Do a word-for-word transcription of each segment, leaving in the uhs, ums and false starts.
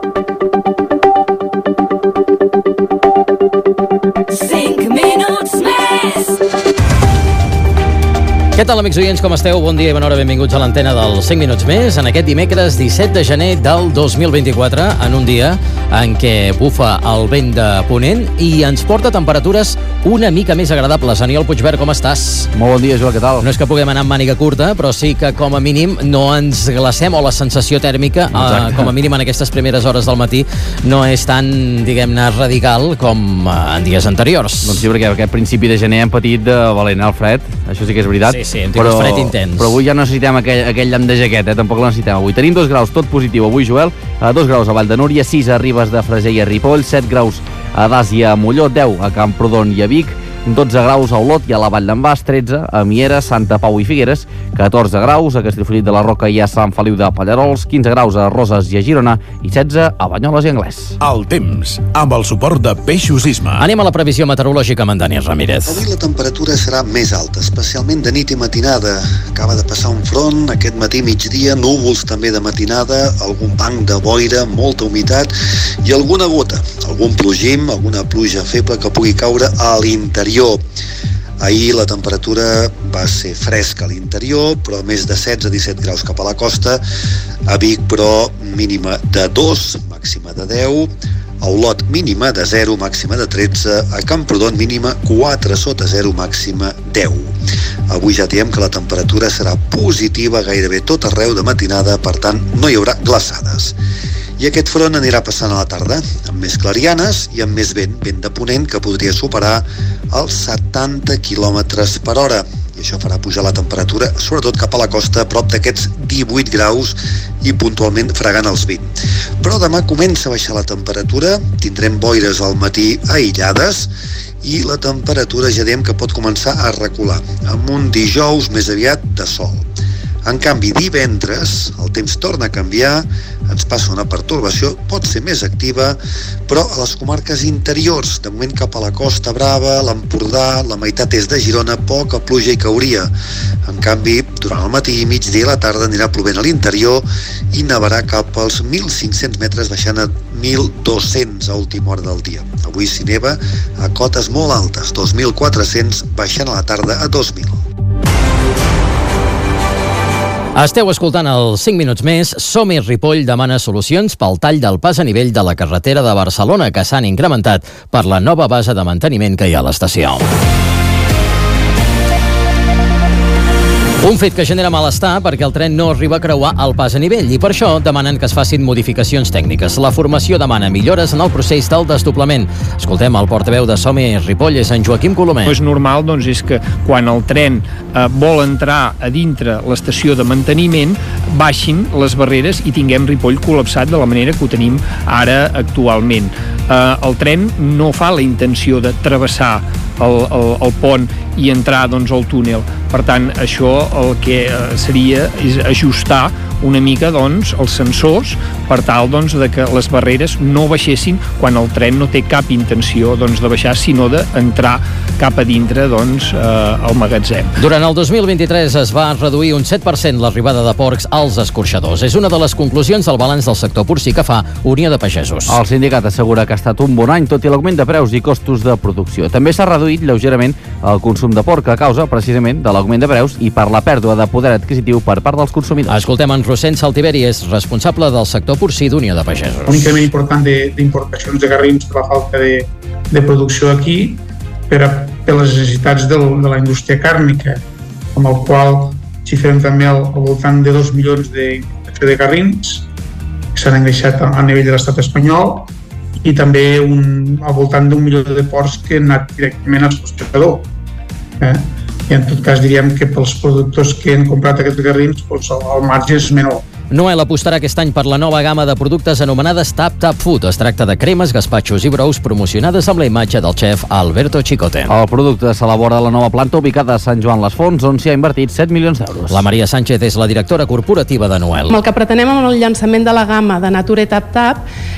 Què tal, amics oients, com esteu? Bon dia i bona hora, benvinguts a l'antena dels cinc minuts més en aquest dimecres disset de gener del dos mil vint-i-quatre, en un dia en què bufa el vent de ponent i ens porta temperatures una mica més agradables. Aniol Puigvert, com estàs? Molt bon dia, Joel, què tal? No és que puguem anar amb màniga curta, però sí que com a mínim no ens glacem, o la sensació tèrmica, eh, com a mínim en aquestes primeres hores del matí, no és tan, diguem-ne, radical com eh, en dies anteriors. Doncs sí, perquè aquest principi de gener hem patit de valent el fred, això sí que és veritat. Sí, sí, hem tingut fred intens. Però avui ja no necessitem aquell, aquell llamp de jaqueta, eh? Tampoc la necessitem avui. Tenim dos graus, tot positiu avui, Joel, a dos graus a Vall de Núria, sis a Ribes de Freser i a Ripoll, set graus a Dàsia, a Molló, deu a Camprodon i a Vic, dotze graus a Olot i a la Vall d'en Bas, tretze a Mieres, Santa Pau i Figueres, catorze graus a Castellfollit de la Roca i a Sant Feliu de Pallarols, quinze graus a Roses i a Girona i setze a Banyoles i Anglès. El temps, amb el suport de Peixos Isma. Anem a la previsió meteorològica amb en Dani Ramírez. Avui la temperatura serà més alta, especialment de nit i matinada. Acaba de passar un front, aquest matí migdia, núvols també de matinada, algun banc de boira, molta humitat i alguna gota, algun plogim, alguna pluja feble que pugui caure a l'interior. Ahir la temperatura va ser fresca a l'interior, però més de setze a disset graus cap a la costa. A Vic, però, mínima de dos, màxima de deu. A Olot, mínima de zero, màxima de tretze. A Camprodon, mínima quatre sota zero, màxima deu. Avui ja diem que la temperatura serà positiva gairebé tot arreu de matinada, per tant, no hi haurà glaçades. I aquest front anirà passant a la tarda, amb més clarianes i amb més vent, vent de ponent que podria superar els setanta quilòmetres per hora. I això farà pujar la temperatura, sobretot cap a la costa, a prop d'aquests divuit graus i puntualment fregant els vint. Però demà comença a baixar la temperatura, tindrem boires al matí aïllades i la temperatura ja diem que pot començar a recular, amb un dijous més aviat de sol. En canvi, divendres, el temps torna a canviar, ens passa una pertorbació, pot ser més activa, però a les comarques interiors, de moment cap a la Costa Brava, l'Empordà, la meitat est de Girona, poca pluja hi cauria. En canvi, durant el matí i migdia i la tarda anirà plovent a l'interior i nevarà cap als mil cinc-cents metres, baixant a mil dos-cents a última hora del dia. Avui s'hi neva a cotes molt altes, dos mil quatre-cents, baixant a la tarda a dos mil. Esteu escoltant els cinc minuts més. Som-hi Ripoll demana solucions pel tall del pas a nivell de la carretera de Barcelona, que s'han incrementat per la nova base de manteniment que hi ha a l'estació. Un fet que genera malestar perquè el tren no arriba a creuar el pas a nivell i per això demanen que es facin modificacions tècniques. La formació demana millores en el procés del desdoblament. Escoltem el portaveu de Som-hi Ripoll, és en Joaquim Colomer. És normal, doncs, és que quan el tren eh, vol entrar a dintre l'estació de manteniment, baixin les barreres i tinguem Ripoll col·lapsat de la manera que ho tenim ara actualment. Eh, el tren no fa la intenció de travessar el, el, el pont i entrar, doncs, al túnel. Per tant, això el que seria és ajustar una mica, doncs, els sensors per tal, doncs, de que les barreres no baixessin quan el tren no té cap intenció, doncs, de baixar, sinó d'entrar cap a dintre, doncs, eh, al magatzem. Durant el dos mil vint-i-tres es va reduir un set per cent l'arribada de porcs als escorxadors. És una de les conclusions del balanç del sector porcí que fa Unió de Pagesos. El sindicat assegura que ha estat un bon any, tot i l'augment de preus i costos de producció. També s'ha reduït lleugerament el consum de porc a causa, precisament, de l'augment de preus i per la pèrdua de poder adquisitiu per part dels consumidors. Escoltem en Rossent Saltiveri, és responsable del sector porcí d'Unió de Pagesos. Un increment important d'importacions de, de garrins per la falta de, de producció aquí, per, a, per les necessitats de, de la indústria càrnica, amb el qual xifrem també al, al voltant de dos milions d'importació de garrins que s'han engreixat a, a nivell de l'estat espanyol, i també un, al voltant d'un milió de porcs que han anat directament al processador. Eh? I en tot cas diríem que pels productors que han comprat aquests garrins, doncs el, el marge és menor. Noel apostarà aquest any per la nova gamma de productes anomenades Tap Tap Food. Es tracta de cremes, gaspatxos i brous promocionades amb la imatge del xef Alberto Chicote. El producte s'elabora a la nova planta ubicada a Sant Joan les Fonts, on s'hi ha invertit set milions d'euros. La Maria Sánchez és la directora corporativa de Noel. El que pretenem amb el llançament de la gamma de Nature Tap Tap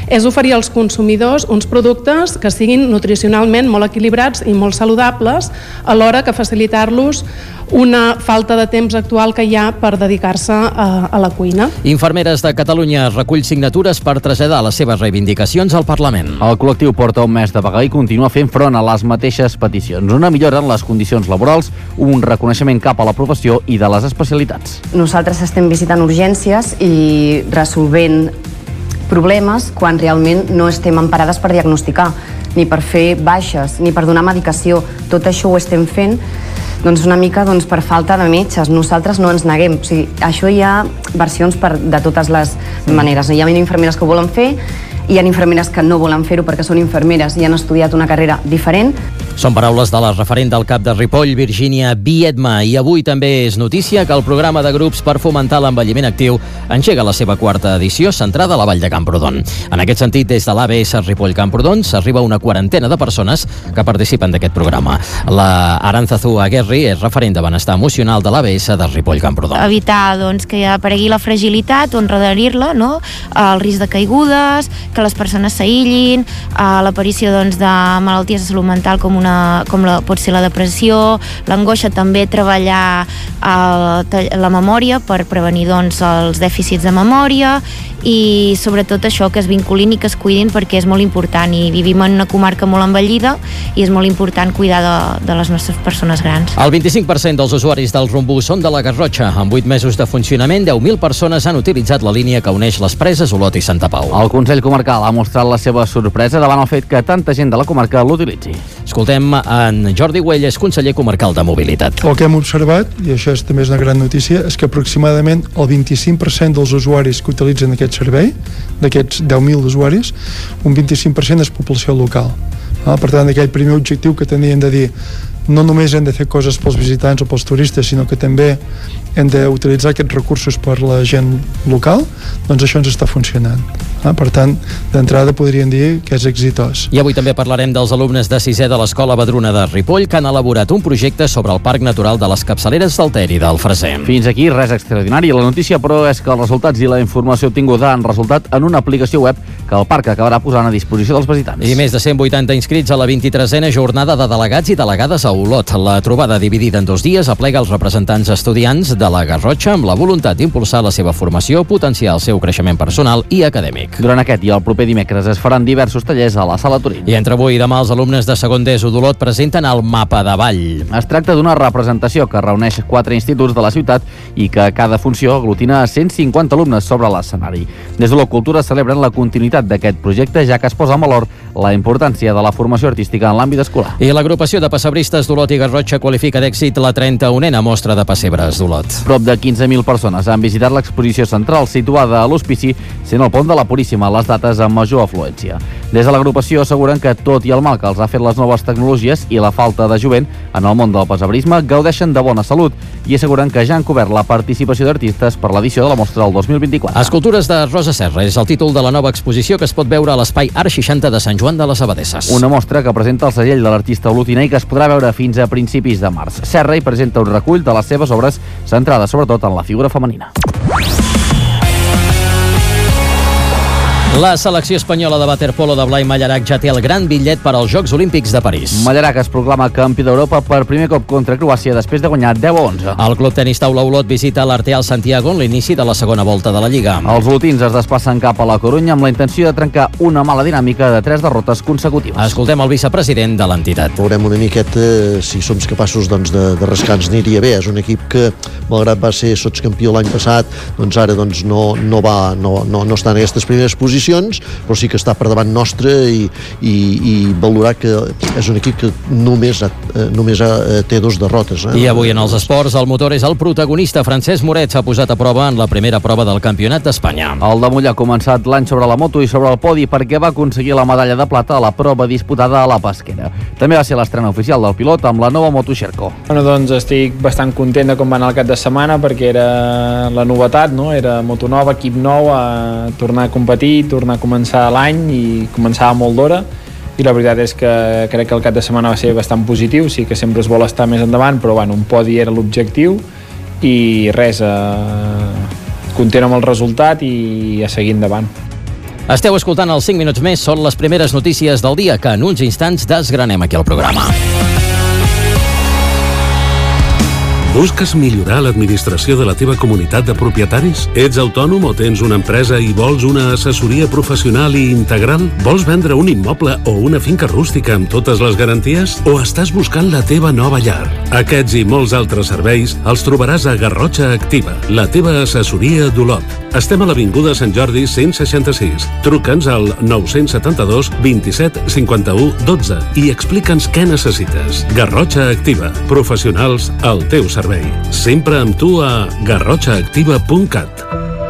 és oferir als consumidors uns productes que siguin nutricionalment molt equilibrats i molt saludables, alhora que facilitar-los una falta de temps actual que hi ha per dedicar-se a, a la cuina. Infermeres de Catalunya recull signatures per traslladar les seves reivindicacions al Parlament. El col·lectiu porta un mes de vaga i continua fent front a les mateixes peticions. Una millora en les condicions laborals, un reconeixement cap a la professió i de les especialitats. Nosaltres estem visitant urgències i resolvent problemes quan realment no estem emparades per diagnosticar, ni per fer baixes, ni per donar medicació. Tot això ho estem fent doncs una mica doncs, per falta de metges. Nosaltres no ens neguem. O sigui, això hi ha versions per, de totes les maneres. Hi ha infermeres que ho volen fer, hi ha infermeres que no volen fer-ho perquè són infermeres i han estudiat una carrera diferent. Són paraules de la referent del CAP de Ripoll, Virgínia Biedma, i avui també és notícia que el programa de grups per fomentar l'envelliment actiu engega la seva quarta edició centrada a la Vall de Camprodon. En aquest sentit, des de l'A B S Ripoll Camprodon s'arriba a una quarantena de persones que participen d'aquest programa. La Arantzazu Aguerri és referent de benestar emocional de l'A B S de Ripoll Camprodon. Evitar doncs, que aparegui la fragilitat o enredarir-la, no? El risc de caigudes, que les persones s'aïllin, l'aparició doncs, de malalties de salut mental com una, com la, pot ser la depressió, l'angoixa, també treballar eh, la memòria per prevenir doncs, els dèficits de memòria i sobretot això, que es vinculin i que es cuidin perquè és molt important i vivim en una comarca molt envellida i és molt important cuidar de, de les nostres persones grans. El vint-i-cinc per cent dels usuaris del Rumbu són de la Garrotxa. En vuit mesos de funcionament, deu mil persones han utilitzat la línia que uneix les Preses, Olot i Santa Pau. El Consell Comarcal ha mostrat la seva sorpresa davant el fet que tanta gent de la comarca l'utilitzi. Escoltem en Jordi Güell, és conseller comarcal de mobilitat. El que hem observat, i això és, també és una gran notícia, és que aproximadament el vint-i-cinc per cent dels usuaris que utilitzen aquest servei, d'aquests deu mil usuaris, un vint-i-cinc per cent és població local. Ah, per tant, aquell primer objectiu que teníem de dir no només hem de fer coses pels visitants o pels turistes, sinó que també hem d'utilitzar aquests recursos per la gent local, doncs això ens està funcionant. Ah, per tant, d'entrada podríem dir que és exitós. I avui també parlarem dels alumnes de sisè de l'Escola Badruna de Ripoll que han elaborat un projecte sobre el Parc Natural de les Capçaleres del Ter i del Freser. Fins aquí res extraordinari. La notícia, però, és que els resultats i la informació obtinguda han resultat en una aplicació web que el parc acabarà posant a disposició dels visitants. I més de cent vuitanta inscrits a la vint-i-tresena jornada de delegats i delegades a Olot. La trobada, dividida en dos dies, aplega els representants estudiants de la Garrotxa amb la voluntat d'impulsar la seva formació, potenciar el seu creixement personal i acadèmic. Durant aquest i el proper dimecres es faran diversos tallers a la Sala Turín. I entre avui i demà els alumnes de segon d'ESO d'Olot presenten el Mapa de Vall. Es tracta d'una representació que reuneix quatre instituts de la ciutat i que cada funció aglutina cent cinquanta alumnes sobre l'escenari. Des de la Cultura celebren la continuïtat d'aquest projecte, ja que es posa en valor la importància de la formació artística en l'àmbit escolar. I l'agrupació de pessebristes d'Olot i Garrotxa qualifica d'èxit la trenta-unena mostra de pessebres d'Olot. Prop de quinze mil persones han visitat l'exposició central situada a l'Hospici, sent el pont de la Puríssima les dates amb major afluència. Des de l'agrupació asseguren que tot i el mal que els ha fet les noves tecnologies i la falta de jovent en el món del pessebrisme, gaudeixen de bona salut i asseguren que ja han cobert la participació d'artistes per l'edició de la mostra del dos mil vint-i-quatre. Escultures de Rosa Serra és el títol de la nova exposició que es pot veure a l'Espai Art seixanta de Sant Joan de les Abadesses. Una mostra que presenta el segell de l'artista olotina i que es podrà veure fins a principis de març. Serra hi presenta un recull de les seves obres centrades sobretot en la figura femenina. La selecció espanyola de waterpolo de Blai Mallarac ja té el gran bitllet per als Jocs Olímpics de París. Mallarac es proclama campió d'Europa per primer cop contra Croàcia després de guanyar deu a onze. El Club Tenis Taula Olot visita l'Arteal Santiago en l'inici de la segona volta de la Lliga. Els olotins es desplacen cap a la Corunya amb la intenció de trencar una mala dinàmica de tres derrotes consecutives. Escoltem el vicepresident de l'entitat. Veurem una miqueta si som capaços doncs, de, de rascar-nos, aniria bé. És un equip que, malgrat va ser sotscampió l'any passat, doncs ara doncs, no, no, va, no, no, no està en aquestes primeres posicions, però sí que està per davant nostre i, i, i valorar que és un equip que només, ha, només ha, té dos derrotes. Eh? I avui en els esports el motor és el protagonista. Francesc Moret s'ha posat a prova en la primera prova del Campionat d'Espanya. El de Mollà ha començat l'any sobre la moto i sobre el podi perquè va aconseguir la medalla de plata a la prova disputada a la Pesquera. També va ser l'estrena oficial del pilot amb la nova moto Xerco. Bueno, doncs estic bastant content de com va anar el cap de setmana perquè era la novetat, no? Era moto nova, equip nou, a tornar a competir, tornar a començar l'any i començava molt d'hora i la veritat és que crec que el cap de setmana va ser bastant positiu, sí que sempre es vol estar més endavant, però bueno, un podi era l'objectiu i res, eh, content amb el resultat i a seguir endavant. Esteu escoltant els cinc minuts més, són les primeres notícies del dia que en uns instants desgranem aquí al programa. Busques millorar l'administració de la teva comunitat de propietaris? Ets autònom o tens una empresa i vols una assessoria professional i integral? Vols vendre un immoble o una finca rústica amb totes les garanties? O estàs buscant la teva nova llar? Aquests i molts altres serveis els trobaràs a Garrotxa Activa, la teva assessoria d'Olot. Estem a l'Avinguda Sant Jordi cent seixanta-sis. Truca'ns al nou setanta-dos vint-i-set cinquanta-u dotze i explica'ns què necessites. Garrotxa Activa, professionals al teu servei. Sempre amb tu a garrotxa activa punt cat.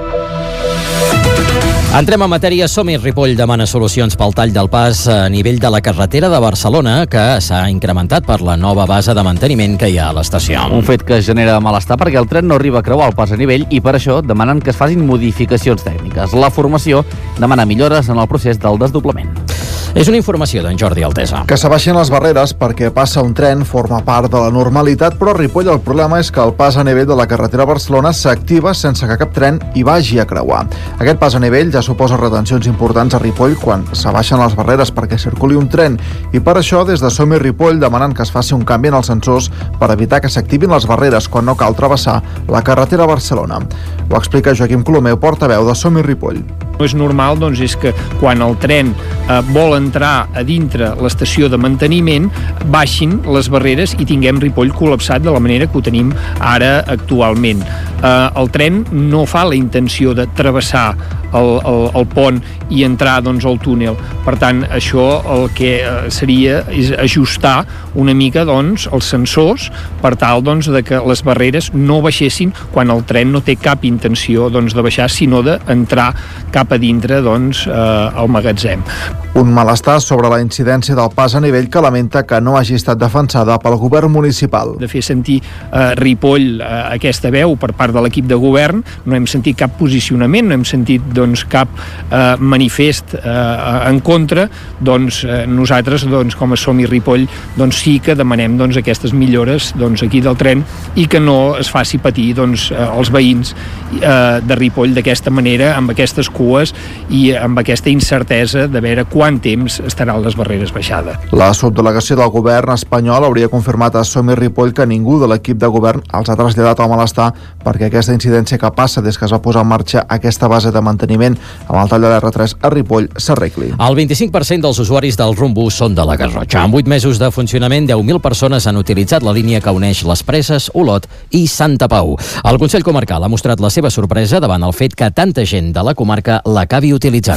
Entrem en matèria. Som-hi. Ripoll demana solucions pel tall del pas a nivell de la carretera de Barcelona, que s'ha incrementat per la nova base de manteniment que hi ha a l'estació. Un fet que genera malestar perquè el tren no arriba a creuar el pas a nivell i per això demanen que es facin modificacions tècniques. La formació demana millores en el procés del desdoblament. És una informació d'en Jordi Altesa. Que s'abaixin les barreres perquè passa un tren forma part de la normalitat, però a Ripoll el problema és que el pas a nivell de la carretera a Barcelona s'activa sense que cap tren hi vagi a creuar. Aquest pas a nivell ja suposa retencions importants a Ripoll quan s'abaixen les barreres perquè circuli un tren i per això des de Som-hi Ripoll demanen que es faci un canvi en els sensors per evitar que s'activin les barreres quan no cal travessar la carretera a Barcelona. Ho explica Joaquim Colomeu, portaveu de Som-hi Ripoll. No és normal, doncs, és que quan el tren eh, vol entrar a dintre l'estació de manteniment, baixin les barreres i tinguem Ripoll col·lapsat de la manera que ho tenim ara actualment. Eh, el tren no fa la intenció de travessar el, el, el pont i entrar, doncs, al túnel. Per tant, això el que eh, seria és ajustar una mica, doncs, els sensors per tal, doncs, de que les barreres no baixessin quan el tren no té cap intenció, doncs, de baixar, sinó d'entrar cap a dintre, doncs, eh, al magatzem. Un malestar sobre la incidència del pas a nivell que lamenta que no hagi estat defensada pel govern municipal. De fer sentir eh, Ripoll eh, aquesta veu per part de l'equip de govern, no hem sentit cap posicionament, no hem sentit, doncs, cap eh, manifest eh, en contra, doncs eh, nosaltres, doncs, com a Som-hi Ripoll, doncs sí que demanem, doncs, aquestes millores, doncs, aquí del tren i que no es faci patir, doncs, eh, els veïns eh, de Ripoll d'aquesta manera, amb aquestes cues i amb aquesta incertesa de veure quant temps estaran les barreres baixades. La subdelegació del govern espanyol hauria confirmat a Som-hi Ripoll que ningú de l'equip de govern els ha traslladat al malestar perquè aquesta incidència que passa des que es va posar en marxa aquesta base de manteniment amb el tall de l'erre tres a Ripoll s'arregli. El vint-i-cinc per cent dels usuaris del Rumbus són de la Garrotxa. En vuit mesos de funcionament, deu mil persones han utilitzat la línia que uneix les Preses, Olot i Santa Pau. El Consell Comarcal ha mostrat la seva sorpresa davant el fet que tanta gent de la comarca l'acabi utilitzant.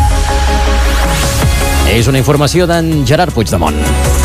És una informació d'en Gerard Puigdemont.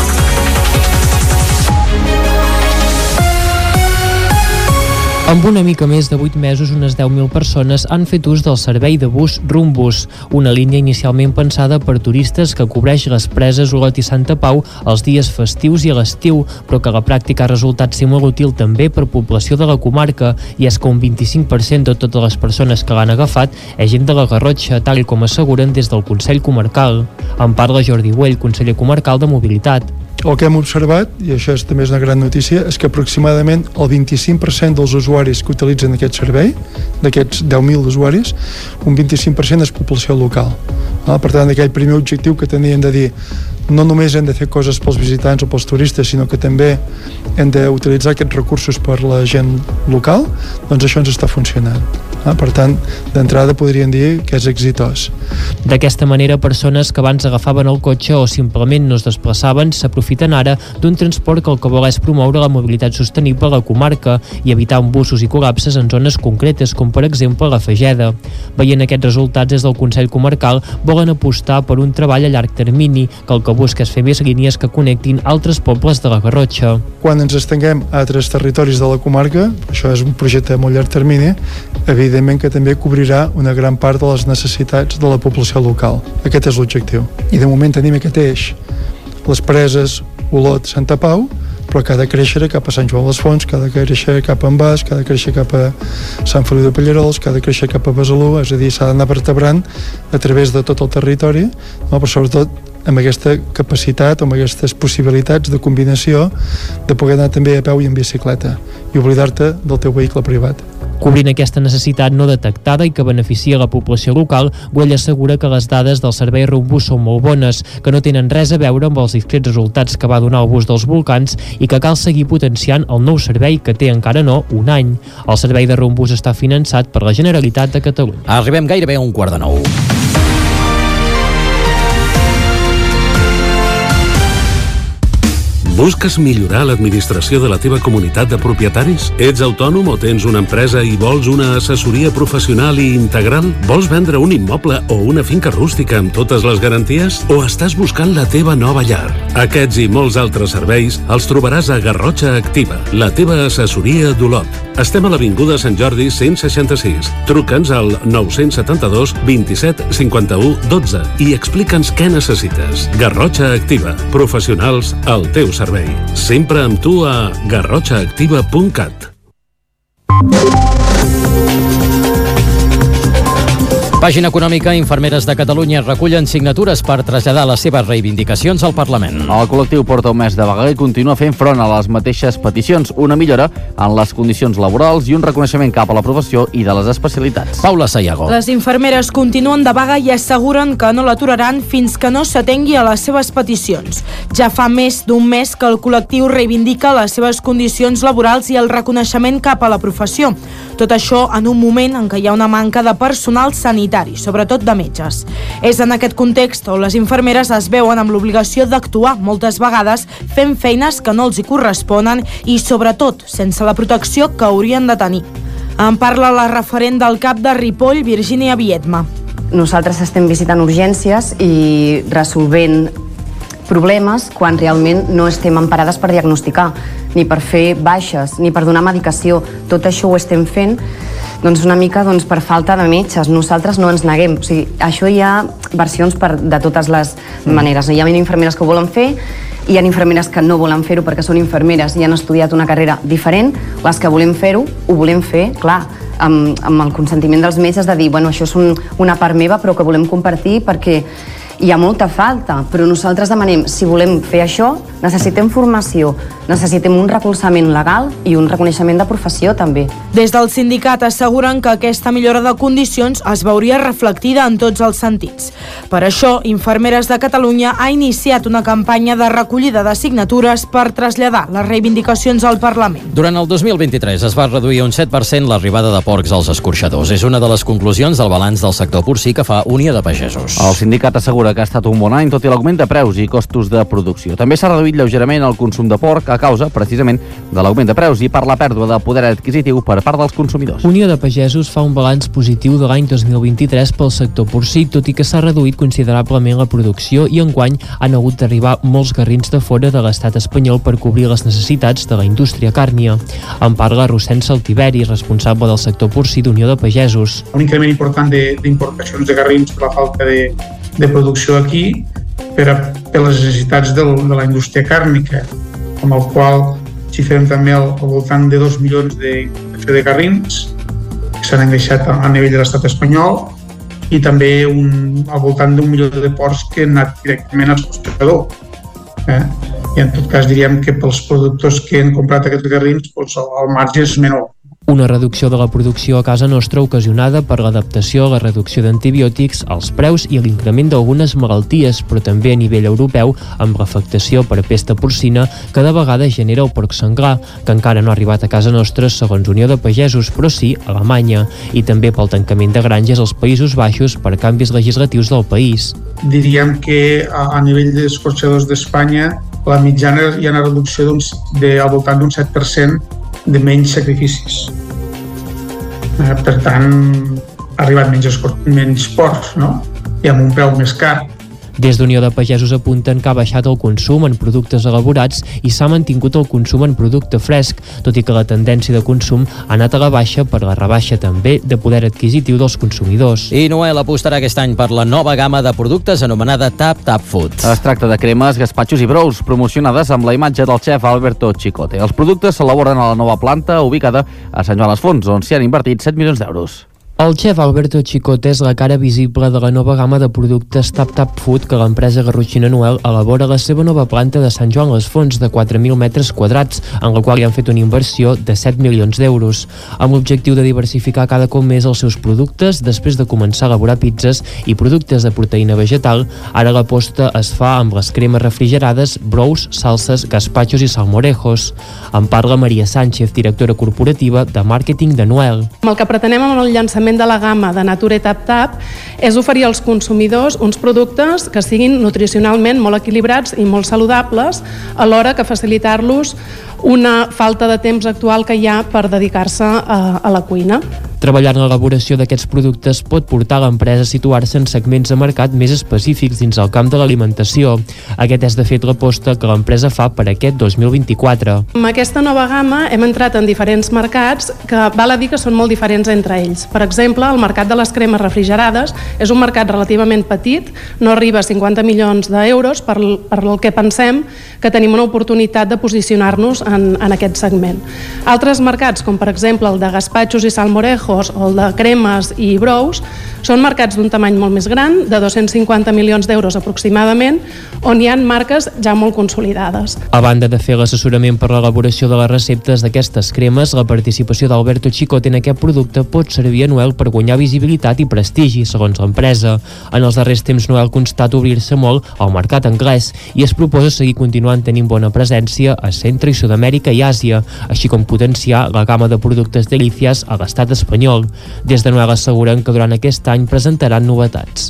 Amb una mica més de vuit mesos, unes deu mil persones han fet ús del servei de bus Rumbus, una línia inicialment pensada per turistes que cobreix les Preses, Olot i Santa Pau els dies festius i a l'estiu, però que a la pràctica ha resultat ser molt útil també per població de la comarca, i és que un vint-i-cinc per cent de totes les persones que l'han agafat és gent de la Garrotxa, tal com asseguren des del Consell Comarcal. En parla Jordi Güell, conseller comarcal de Mobilitat. El que hem observat, i això és, també és una gran notícia, és que aproximadament el vint-i-cinc per cent dels usuaris que utilitzen aquest servei, d'aquests deu mil usuaris, un vint-i-cinc per cent és població local. Ah, per tant, aquell primer objectiu que teníem de dir no només hem de fer coses pels visitants o pels turistes, sinó que també hem d'utilitzar aquests recursos per la gent local, doncs això ens està funcionant. Ah, per tant, d'entrada podríem dir que és exitós. D'aquesta manera, persones que abans agafaven el cotxe o simplement no es desplaçaven s'aprofiten ara d'un transport que el que vol és promoure la mobilitat sostenible a la comarca i evitar embussos i col·lapses en zones concretes, com per exemple la Fageda. Veient aquests resultats, des del Consell Comarcal volen apostar per un treball a llarg termini, que el que busca és fer més línies que connectin altres pobles de la Garrotxa. Quan ens estenguem a altres territoris de la comarca, això és un projecte a molt llarg termini, evidentment que també cobrirà una gran part de les necessitats de la població local. Aquest és l'objectiu. I de moment tenim aquest eix. Les Preses, Olot, Santa Pau, però que ha de créixer cap a Sant Joan les Fonts, que ha de créixer cap a Envàs, que ha de créixer cap a Sant Feliu de Pallerols, que ha de créixer cap a Besalú, és a dir, s'ha d'anar vertebrant a través de tot el territori, no? Però sobretot amb aquesta capacitat, amb aquestes possibilitats de combinació de poder anar també a peu i en bicicleta i oblidar-te del teu vehicle privat. Cobrint aquesta necessitat no detectada i que beneficia la població local, Güell assegura que les dades del servei Rumbus són molt bones, que no tenen res a veure amb els discrets resultats que va donar el bus dels volcans i que cal seguir potenciant el nou servei que té encara no un any. El servei de Rumbus està finançat per la Generalitat de Catalunya. Arribem gairebé a un quart de nou. Busques millorar l'administració de la teva comunitat de propietaris? Ets autònom o tens una empresa i vols una assessoria professional i integral? Vols vendre un immoble o una finca rústica amb totes les garanties? O estàs buscant la teva nova llar? Aquests i molts altres serveis els trobaràs a Garrotxa Activa, la teva assessoria d'Olot. Estem a l'Avinguda Sant Jordi cent seixanta-sis. Truca'ns al nou set dos, vint-i-set, cinquanta-u, dotze i explica'ns què necessites. Garrotxa Activa, professionals al teu servei. Sempre amb tu a garrotxa activa punt cat. Pàgina econòmica, Infermeres de Catalunya recullen signatures per traslladar les seves reivindicacions al Parlament. El col·lectiu porta un mes de vaga i continua fent front a les mateixes peticions, una millora en les condicions laborals i un reconeixement cap a la professió i de les especialitats. Paula Sayago. Les infermeres continuen de vaga i asseguren que no l'aturaran fins que no s'atengui a les seves peticions. Ja fa més d'un mes que el col·lectiu reivindica les seves condicions laborals i el reconeixement cap a la professió. Tot això en un moment en què hi ha una manca de personal sanitari, sobretot de metges. És en aquest context on les infermeres es veuen amb l'obligació d'actuar moltes vegades fent feines que no els hi corresponen i, sobretot, sense la protecció que haurien de tenir. En parla la referent del CAP de Ripoll, Virgínia Viedma. Nosaltres estem visitant urgències i resolvent problemes quan realment no estem emparades per diagnosticar, ni per fer baixes, ni per donar medicació. Tot això ho estem fent doncs una mica doncs, per falta de metges. Nosaltres no ens neguem. O sigui, això hi ha versions per, de totes les maneres. Hi ha infermeres que ho volen fer, hi ha infermeres que no volen fer-ho perquè són infermeres i han estudiat una carrera diferent. Les que volem fer-ho, ho volem fer, clar, amb, amb el consentiment dels metges de dir, bueno, això és un, una part meva però que volem compartir perquè hi ha molta falta, però nosaltres demanem, si volem fer això, necessitem formació, necessitem un recolzament legal i un reconeixement de professió també. Des del sindicat asseguren que aquesta millora de condicions es veuria reflectida en tots els sentits. Per això, Infermeres de Catalunya ha iniciat una campanya de recollida de signatures per traslladar les reivindicacions al Parlament. Durant el dos mil vint-i-tres es va reduir un set per cent l'arribada de porcs als escorxadors. És una de les conclusions del balanç del sector porcí que fa Unió de Pagesos. El sindicat assegura que ha estat un bon any, tot i l'augment de preus i costos de producció. També s'ha reduït lleugerament el consum de porc a causa, precisament, de l'augment de preus i per la pèrdua de poder adquisitiu per part dels consumidors. Unió de Pagesos fa un balanç positiu de l'any dos mil vint-i-tres pel sector porcí, tot i que s'ha reduït considerablement la producció i enguany han hagut d'arribar molts garrins de fora de l'estat espanyol per cobrir les necessitats de la indústria càrnia. En parla Rossend Saltiveri, responsable del sector porcí d'Unió de Pagesos. Un increment important d'importacions de, de garrins per la falta de de producció aquí per, a, per les necessitats del, de la indústria càrnica, amb el qual xifrem també al, al voltant de dos milions de, de garrins que s'han engreixat a, a nivell de l'estat espanyol i també un, al voltant d'un milió de porcs que han anat directament al exportador. Eh? I en tot cas diríem que pels productors que han comprat aquests garrins doncs el, el marge és menor. Una reducció de la producció a casa nostra ocasionada per l'adaptació a la reducció d'antibiòtics, els preus i l'increment d'algunes malalties, però també a nivell europeu amb l'afectació per pesta porcina que de vegades genera el porc senglar, que encara no ha arribat a casa nostra segons Unió de Pagesos, però sí a Alemanya, i també pel tancament de granges als Països Baixos per canvis legislatius del país. Diríem que a, a nivell d'escorxadors d'Espanya la mitjana hi ha una reducció de, al voltant d'un set per cent de menys sacrificis. Eh, per tant, ha arribat menys, menys porcs, no? I amb un preu més car. Des d'Unió de Pagesos apunten que ha baixat el consum en productes elaborats i s'ha mantingut el consum en producte fresc, tot i que la tendència de consum ha anat a la baixa per la rebaixa també de poder adquisitiu dels consumidors. I Noel apostarà aquest any per la nova gamma de productes anomenada Tap Tap Food. Es tracta de cremes, gaspatxos i brous promocionades amb la imatge del xef Alberto Chicote. Els productes s'elaboren a la nova planta ubicada a Sant Joan les Fonts, on s'hi han invertit set milions d'euros. El xef Alberto Chicote és la cara visible de la nova gamma de productes Tap Tap Food que l'empresa Garrotxina Noel elabora a la seva nova planta de Sant Joan les Fonts de quatre mil metres quadrats, en la qual hi han fet una inversió de set milions d'euros, amb l'objectiu de diversificar cada cop més els seus productes. Després de començar a elaborar pizzas i productes de proteïna vegetal, ara l'aposta es fa amb les cremes refrigerades, brous, salses, gazpachos i salmorejos. En parla Maria Sánchez, directora corporativa de màrqueting de Noel. El que pretenem amb el llançament de la gamma de Nature Tap Tap és oferir als consumidors uns productes que siguin nutricionalment molt equilibrats i molt saludables, alhora que facilitar-los una falta de temps actual que hi ha per dedicar-se a, a la cuina. Treballar en l'elaboració d'aquests productes pot portar a l'empresa a situar-se en segments de mercat més específics dins el camp de l'alimentació. Aquest és, de fet, l'aposta que l'empresa fa per aquest dos mil vint-i-quatre. Amb aquesta nova gamma hem entrat en diferents mercats que val a dir que són molt diferents entre ells. Per exemple, el mercat de les cremes refrigerades és un mercat relativament petit, no arriba a cinquanta milions d'euros, per, per el que pensem que tenim una oportunitat de posicionar-nos en, en aquest segment. Altres mercats, com per exemple el de gazpachos i salmorejos o el de cremes i brous, són mercats d'un tamany molt més gran, de dos-cents cinquanta milions d'euros aproximadament, on hi ha marques ja molt consolidades. A banda de fer l'assessorament per l'elaboració de les receptes d'aquestes cremes, la participació d'Alberto Chicote en aquest producte pot servir a Noel per guanyar visibilitat i prestigi, segons l'empresa. En els darrers temps, Noel constata obrir-se molt al mercat anglès i es proposa seguir continuant tenint bona presència a Centre i Sud-amèrica i Àsia, així com potenciar la gamma de productes Delicias a l'estat espanyol. Des de Noel asseguren que durant aquest any presentaran novetats.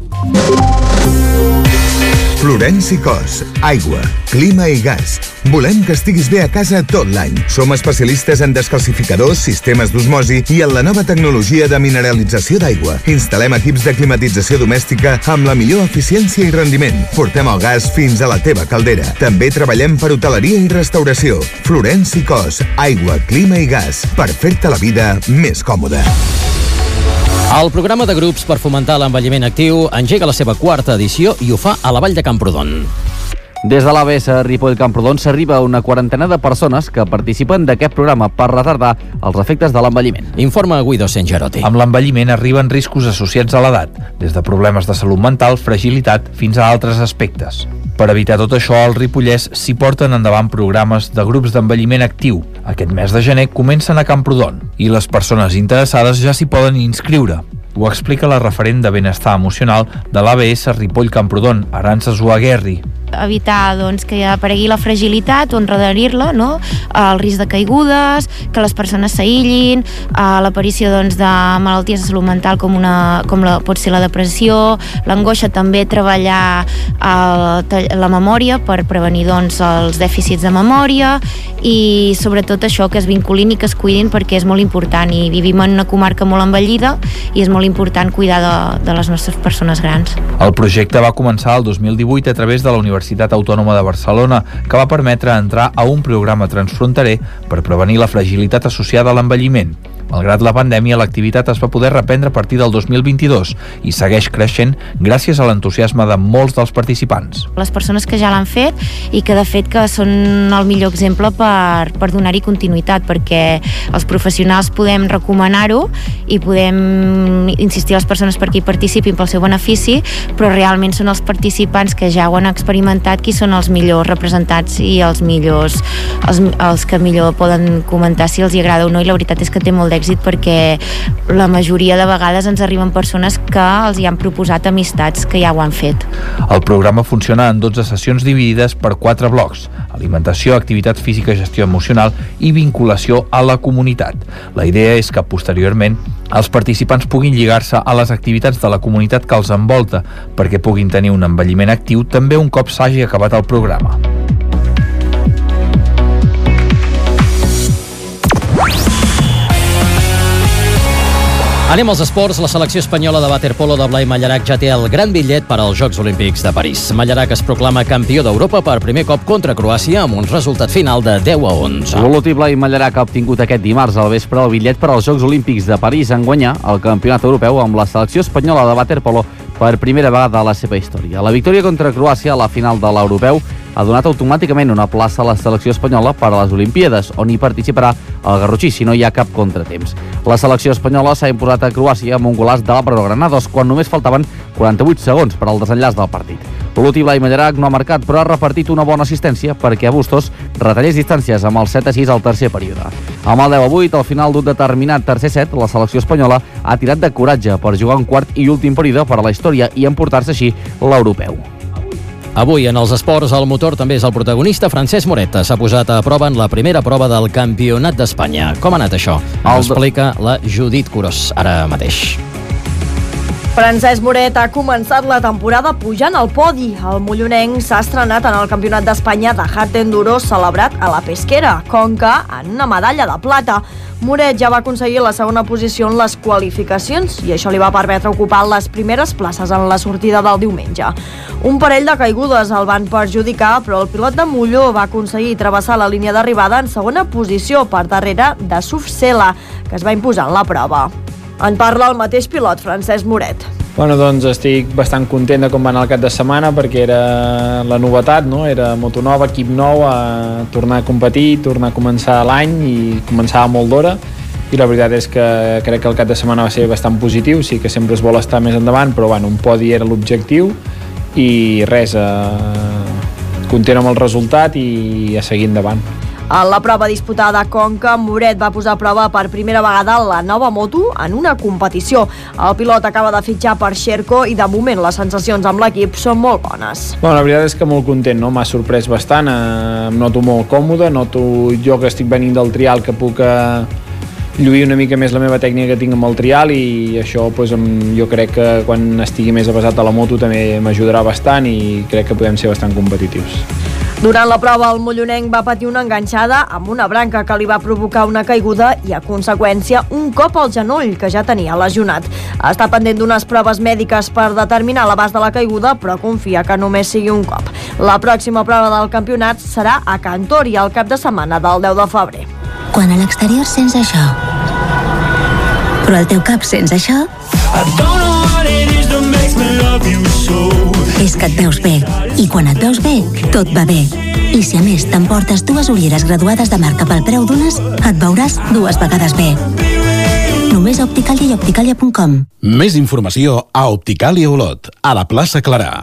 Florenci Cos, aigua, clima i gas. Volem que estiguis bé a casa tot l'any. Som especialistes en descalcificadors, sistemes d'osmosi i en la nova tecnologia de mineralització d'aigua. Instal·lem equips de climatització domèstica amb la millor eficiència i rendiment. Portem el gas fins a la teva caldera. També treballem per hoteleria i restauració. Florenci Cos, aigua, clima i gas. Per fer-te la vida més còmoda. El programa de grups per fomentar l'envelliment actiu engega la seva quarta edició i ho fa a la Vall de Camprodon. Des de l'A B S Ripoll Camprodon s'arriba a una quarantena de persones que participen d'aquest programa per retardar els efectes de l'envelliment. Informa Guido Sengerotti. Amb l'envelliment arriben riscos associats a l'edat, des de problemes de salut mental, fragilitat, fins a altres aspectes. Per evitar tot això, al Ripollès s'hi porten endavant programes de grups d'envelliment actiu. Aquest mes de gener comencen a Camprodon i les persones interessades ja s'hi poden inscriure. Ho explica la referent de benestar emocional de l'A B S Ripoll Camprodon, Arantxa Zuaguerri. Evitar doncs, que aparegui la fragilitat o endarrerir-la, no? El risc de caigudes, que les persones s'aïllin, l'aparició doncs, de malalties de salut mental com, una, com la, pot ser la depressió, l'angoixa, també treballar el, la memòria per prevenir doncs, els dèficits de memòria i sobretot això, que es vinculin i que es cuidin perquè és molt important i vivim en una comarca molt envellida i és molt important cuidar de, de les nostres persones grans. El projecte va començar el dos mil divuit a través de la Universitat Autònoma de Barcelona, que va permetre entrar a un programa transfronterer per prevenir la fragilitat associada a l'envelliment. Malgrat la pandèmia, l'activitat es va poder reprendre a partir del dos mil vint-i-dos i segueix creixent gràcies a l'entusiasme de molts dels participants. Les persones que ja l'han fet i que de fet que són el millor exemple per, per donar-hi continuïtat, perquè els professionals podem recomanar-ho i podem insistir a les persones perquè hi participin pel seu benefici, però realment són els participants que ja ho han experimentat qui són els millors representats i els millors els, els que millor poden comentar si els hi agrada o no, i la veritat és que té molt d'èxit perquè la majoria de vegades ens arriben persones que els hi han proposat amistats que ja ho han fet. El programa funciona en dotze sessions dividides per quatre blocs: alimentació, activitat física, gestió emocional i vinculació a la comunitat. La idea és que posteriorment els participants puguin lligar-se a les activitats de la comunitat que els envolta perquè puguin tenir un envelliment actiu també un cop s'hagi acabat el programa. Anem als esports. La selecció espanyola de waterpolo de Blai Mallarac ja té el gran bitllet per als Jocs Olímpics de París. Mallarac es proclama campió d'Europa per primer cop contra Croàcia amb un resultat final de deu a onze. L'Olotí Blai Mallarac ha obtingut aquest dimarts al vespre el bitllet per als Jocs Olímpics de París en guanyar el campionat europeu amb la selecció espanyola de waterpolo per primera vegada a la seva història. La victòria contra Croàcia a la final de l'europeu ha donat automàticament una plaça a la selecció espanyola per a les Olimpíades, on hi participarà el garrotxí si no hi ha cap contratemps. La selecció espanyola s'ha imposat a Croàcia amb un golaç d'Álvaro Granados quan només faltaven quaranta-vuit segons per al desenllaç del partit. L'últim Blai Mallarac no ha marcat, però ha repartit una bona assistència perquè a Bustos retallés distàncies amb el set a sis al tercer període. Amb el deu a vuit, al final d'un determinat tercer set, la selecció espanyola ha tirat de coratge per jugar un quart i últim període per a la història i emportar-se així l'europeu. Avui, en els esports, el motor també és el protagonista. Francesc Moret s'ha posat a prova en la primera prova del Campionat d'Espanya. Com ha anat això? Ens explica la Judit Curós, ara mateix. Francesc Moret ha començat la temporada pujant al podi. El mollonenc s'ha estrenat en el Campionat d'Espanya de Hard Enduro celebrat a la Pesquera, Conca, en una medalla de plata. Moret ja va aconseguir la segona posició en les qualificacions i això li va permetre ocupar les primeres places en la sortida del diumenge. Un parell de caigudes el van perjudicar, però el pilot de Molló va aconseguir travessar la línia d'arribada en segona posició per darrere de Sufsela, que es va imposar en la prova. En parla el mateix pilot, Francesc Moret. Bueno, doncs estic bastant content de com va anar el cap de setmana perquè era la novetat, no? Era moto nova, equip nou, a tornar a competir, tornar a començar l'any i començava molt d'hora i la veritat és que crec que el cap de setmana va ser bastant positiu, sí que sempre es vol estar més endavant, però bueno, un podi era l'objectiu i res, eh, content amb el resultat i a seguir endavant. A la prova disputada a Conca, Moret va posar a prova per primera vegada la nova moto en una competició. El pilot acaba de fitxar per Sherco i de moment les sensacions amb l'equip són molt bones. Bueno, la veritat és que molt content, no? M'ha sorprès bastant, eh, em noto molt còmode, noto jo que estic venint del trial que puc eh, lluir una mica més la meva tècnica que tinc amb el trial i això pues, jo crec que quan estigui més avesat a la moto també m'ajudarà bastant i crec que podem ser bastant competitius. Durant la prova, el mollonenc va patir una enganxada amb una branca que li va provocar una caiguda i, a conseqüència, un cop al genoll, que ja tenia lesionat. Està pendent d'unes proves mèdiques per determinar l'abast de la caiguda, però confia que només sigui un cop. La pròxima prova del campionat serà a Cantori, al cap de setmana del deu de febrer. Quan a l'exterior sents això, però al teu cap sents això, és que et veus bé. I quan et veus bé, tot va bé. I si a més t'emportes dues ulleres graduades de marca pel preu d'unes, et veuràs dues vegades bé. Només a Opticalia i opticalia punt com. Més informació a Opticalia Olot, a la plaça Clarà.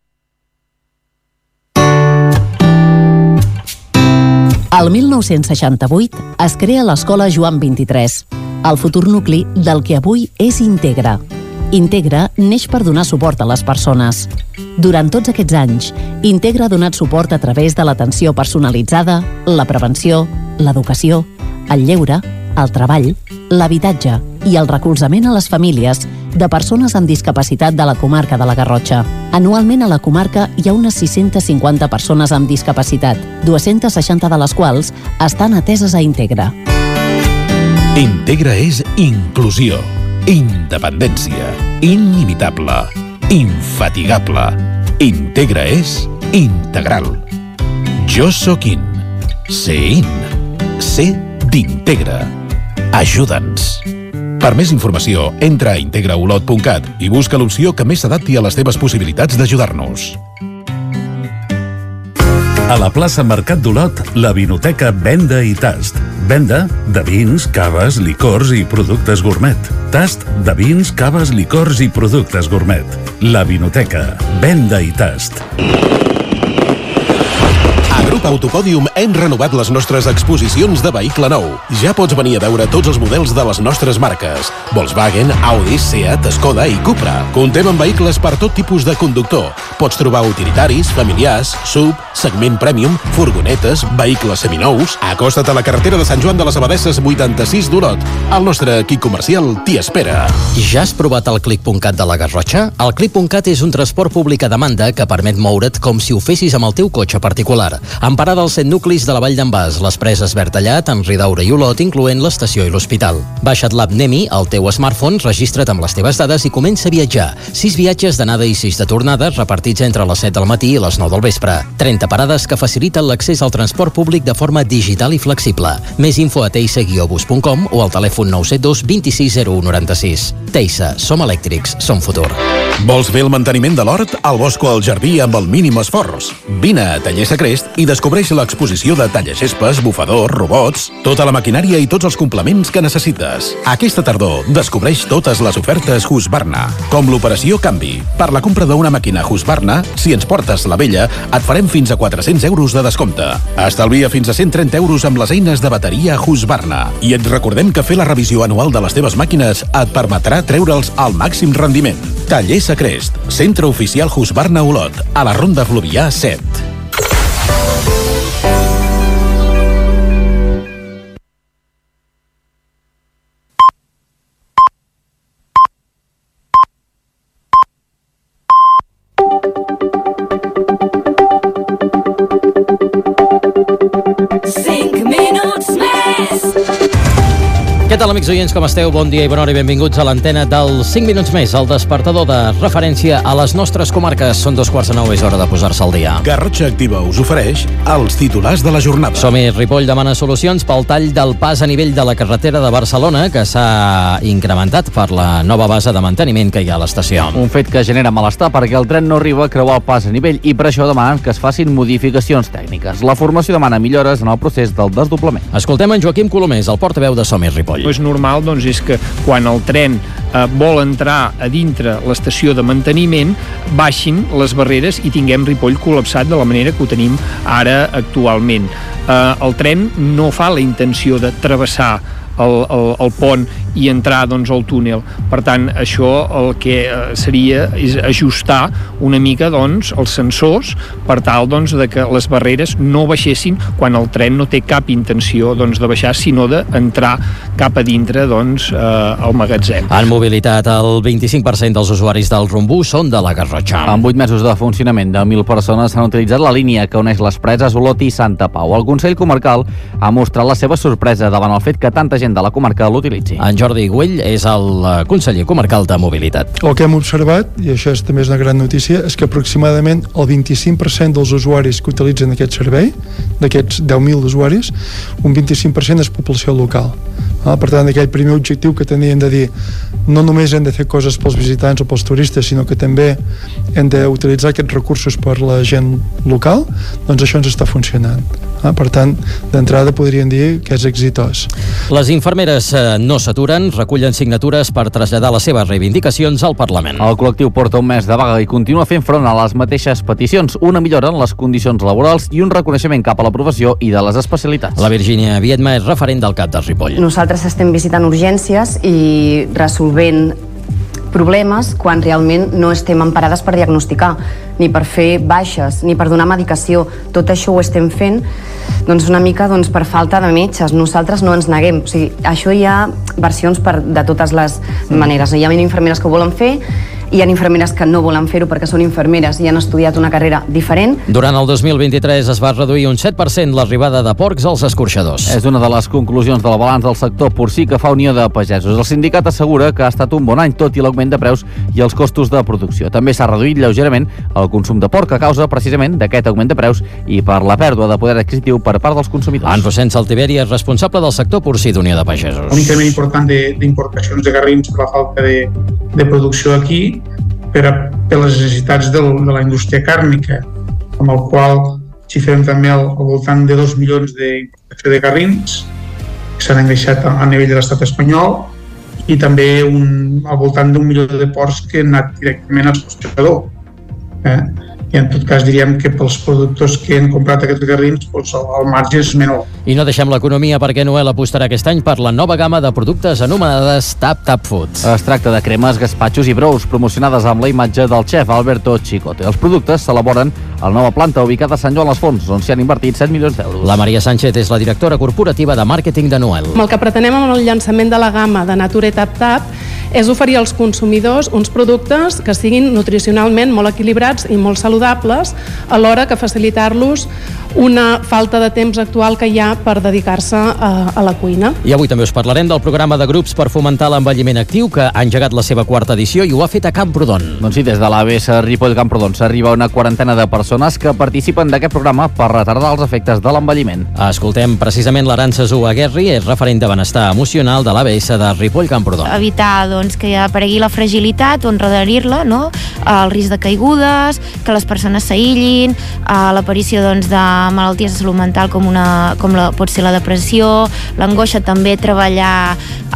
El mil nou-cents seixanta-vuit es crea l'Escola Joan vint-i-tres, el futur nucli del que avui és Integra. Integra neix per donar suport a les persones. Durant tots aquests anys, Integra ha donat suport a través de l'atenció personalitzada, la prevenció, l'educació, el lleure, el treball, l'habitatge i el recolzament a les famílies de persones amb discapacitat de la comarca de la Garrotxa. Anualment a la comarca hi ha unes sis-centes cinquanta persones amb discapacitat, dues-centes seixanta de les quals estan ateses a Integra. Integra és inclusió, independència, inimitable, infatigable. Integra és integral. Jo sóc in. Sé in. Sé d'Integra. Ajuda'ns. Per més informació, entra a integra olot punt cat i busca l'opció que més s'adapti a les teves possibilitats d'ajudar-nos. A la plaça Mercat d'Olot, la Vinoteca Venda i Tast. Venda de vins, caves, licors i productes gourmet. Tast de vins, caves, licors i productes gourmet. La Vinoteca Venda i Tast. A Grup Autopòdium hem renovat les nostres exposicions de vehicle nou. Ja pots venir a veure tots els models de les nostres marques: Volkswagen, Audi, Seat, Skoda i Cupra. Contem amb vehicles per tot tipus de conductor. Pots trobar utilitaris, familiars, sub, segment premium, furgonetes, vehicles seminous. Acosta't a la carretera de Sant Joan de les Abadesses vuitanta-sis d'Olot. El nostre equip comercial t'hi espera. Ja has provat el clic punt cat de la Garrotxa? El clic punt cat és un transport públic a demanda que permet moure't com si ho fessis amb el teu cotxe particular. amb parada als set nuclis de la Vall d'en Bas, les Preses, Bertallat, en Ridaura i Olot, incloent l'estació i l'hospital. Baixa't l'app Nemi al teu smartphone, registra't amb les teves dades i comença a viatjar. Sis viatges d'anada i sis de tornada repartits entre les set del matí i les nou del vespre. trenta parades que faciliten l'accés al transport públic de forma digital i flexible. Més info a teisa guió bus punt com o al telèfon nou set dos vint sis zero u noranta sis. Teisa, som elèctrics, som futur. Vols fer el manteniment de l'hort, al bosc o al jardí amb el mínim esforç? Vine a Taller Sacrest i descobreix l'exposició de tallaxespes, bufadors, robots, tota la maquinària i tots els complements que necessites. Aquesta tardor descobreix totes les ofertes Husqvarna, com l'operació Canvi. Per la compra d'una màquina Husqvarna, si ens portes la vella, et farem fins a quatre-cents euros de descompte. Estalvia fins a cent trenta euros amb les eines de bateria Husqvarna. I et recordem que fer la revisió anual de les teves màquines et permetrà treure'ls al màxim rendiment. Taller Sacrest, centre oficial Husqvarna Olot, a la Ronda Fluvià set. Què tal, amics oients, com esteu? Bon dia i bona hora i benvinguts a l'antena del cinc minuts més, el despertador de referència a les nostres comarques. Són dos quarts de nou, és hora de posar-se al dia. Garrotxa Activa us ofereix els titulars de la jornada. Som-hi. Ripoll demana solucions pel tall del pas a nivell de la carretera de Barcelona, que s'ha incrementat per la nova base de manteniment que hi ha a l'estació. Un fet que genera malestar perquè el tren no arriba a creuar el pas a nivell i per això demanen que es facin modificacions tècniques. La formació demana millores en el procés del desdoblament. Escoltem en Joaquim Colomés, el portaveu de Som-hi Ripoll. El és normal doncs, és que quan el tren eh, vol entrar a dintre l'estació de manteniment, baixin les barreres i tinguem Ripoll col·lapsat de la manera que ho tenim ara actualment. Eh, el tren no fa la intenció de travessar el, el, el pont i entrar doncs, al túnel. Per tant, això el que eh, seria és ajustar una mica doncs, els sensors per tal doncs, de que les barreres no baixessin quan el tren no té cap intenció doncs, de baixar, sinó d'entrar cap a dintre doncs, eh, al magatzem. En mobilitat, el vint-i-cinc per cent dels usuaris del Rumbús són de la Garrotxa. En vuit mesos de funcionament de mil persones han utilitzat la línia que uneix les Preses, Olot i Santa Pau. El Consell Comarcal ha mostrat la seva sorpresa davant el fet que tanta gent de la comarca l'utilitzi. En Jordi Güell és el conseller comarcal de mobilitat. El que hem observat, i això és també és una gran notícia, és que aproximadament el vint-i-cinc per cent dels usuaris que utilitzen aquest servei, d'aquests deu mil usuaris, un vint-i-cinc per cent és població local. Ah, per tant, aquell primer objectiu que teníem de dir no només hem de fer coses pels visitants o pels turistes, sinó que també hem d'utilitzar aquests recursos per la gent local, doncs això ens està funcionant. Ah, per tant, d'entrada podríem dir que és exitós. Les infermeres eh, no s'aturen, recullen signatures per traslladar les seves reivindicacions al Parlament. El col·lectiu porta un mes de vaga i continua fent front a les mateixes peticions, una millora en les condicions laborals i un reconeixement cap a la professió i de les especialitats. La Virgínia Viedma és referent del CAP de Ripoll. Nosaltres estem visitant urgències i resolvent problemes quan realment no estem emparades per diagnosticar, ni per fer baixes, ni per donar medicació. Tot això ho estem fent doncs una mica doncs, per falta de metges. Nosaltres no ens neguem. O sigui, això hi ha versions per, de totes les maneres. Hi ha infermeres que ho volen fer, hi ha infermeres que no volen fer-ho perquè són infermeres i han estudiat una carrera diferent. Durant el dos mil vint-i-tres es va reduir un set per cent l'arribada de porcs als escorxadors. És una de les conclusions del balanç del sector porcí que fa Unió de Pagesos. El sindicat assegura que ha estat un bon any, tot i l'augment de preus i els costos de producció. També s'ha reduït lleugerament el consum de porc a causa precisament d'aquest augment de preus i per la pèrdua de poder adquisitiu per part dels consumidors. En Rossens Saltiveri és responsable del sector porcí d'Unió de Pagesos. Un increment important d'importacions de, de garrins per la falta de, de producció aquí, per, a, per les necessitats de, de la indústria càrnica, amb el qual xifrem també al, al voltant de dos milions d'importació de garrins que s'han engreixat a, a nivell de l'estat espanyol i també un, al voltant d'un milió de porcs que han anat directament al escorxador. Eh? I en tot cas diríem que pels productors que han comprat aquests garrins doncs el, el marge és menor. I no deixem l'economia perquè Noel apostarà aquest any per la nova gamma de productes anomenades Tap Tap Food. Es tracta de cremes, gaspatxos i brous promocionades amb la imatge del xef Alberto Chicote. Els productes s'elaboren a la nova planta ubicada a Sant Joan les Fonts, on s'hi han invertit set milions d'euros. La Maria Sánchez és la directora corporativa de màrqueting de Noel. El que pretenem amb el llançament de la gamma de Nature Tap Tap és oferir als consumidors uns productes que siguin nutricionalment molt equilibrats i molt saludables, alhora que facilitar-los una falta de temps actual que hi ha per dedicar-se a, a la cuina. I avui també us parlarem del programa de grups per fomentar l'envelliment actiu que ha engegat la seva quarta edició i ho ha fet a Camprodon. Doncs sí, des de l'A B S Ripoll Camprodon s'arriba a una quarantena de persones que participen d'aquest programa per retardar els efectes de l'envelliment. Escoltem precisament l'Arantxa Zuaguerri, és referent de benestar emocional de l'A B S de Ripoll Camprodon. Evitar doncs, que aparegui la fragilitat o enredarir-la, no? El risc de caigudes, que les persones s'aïllin, l'aparició doncs, de malalties de salut mental com, una, com la, pot ser la depressió, l'angoixa, també treballar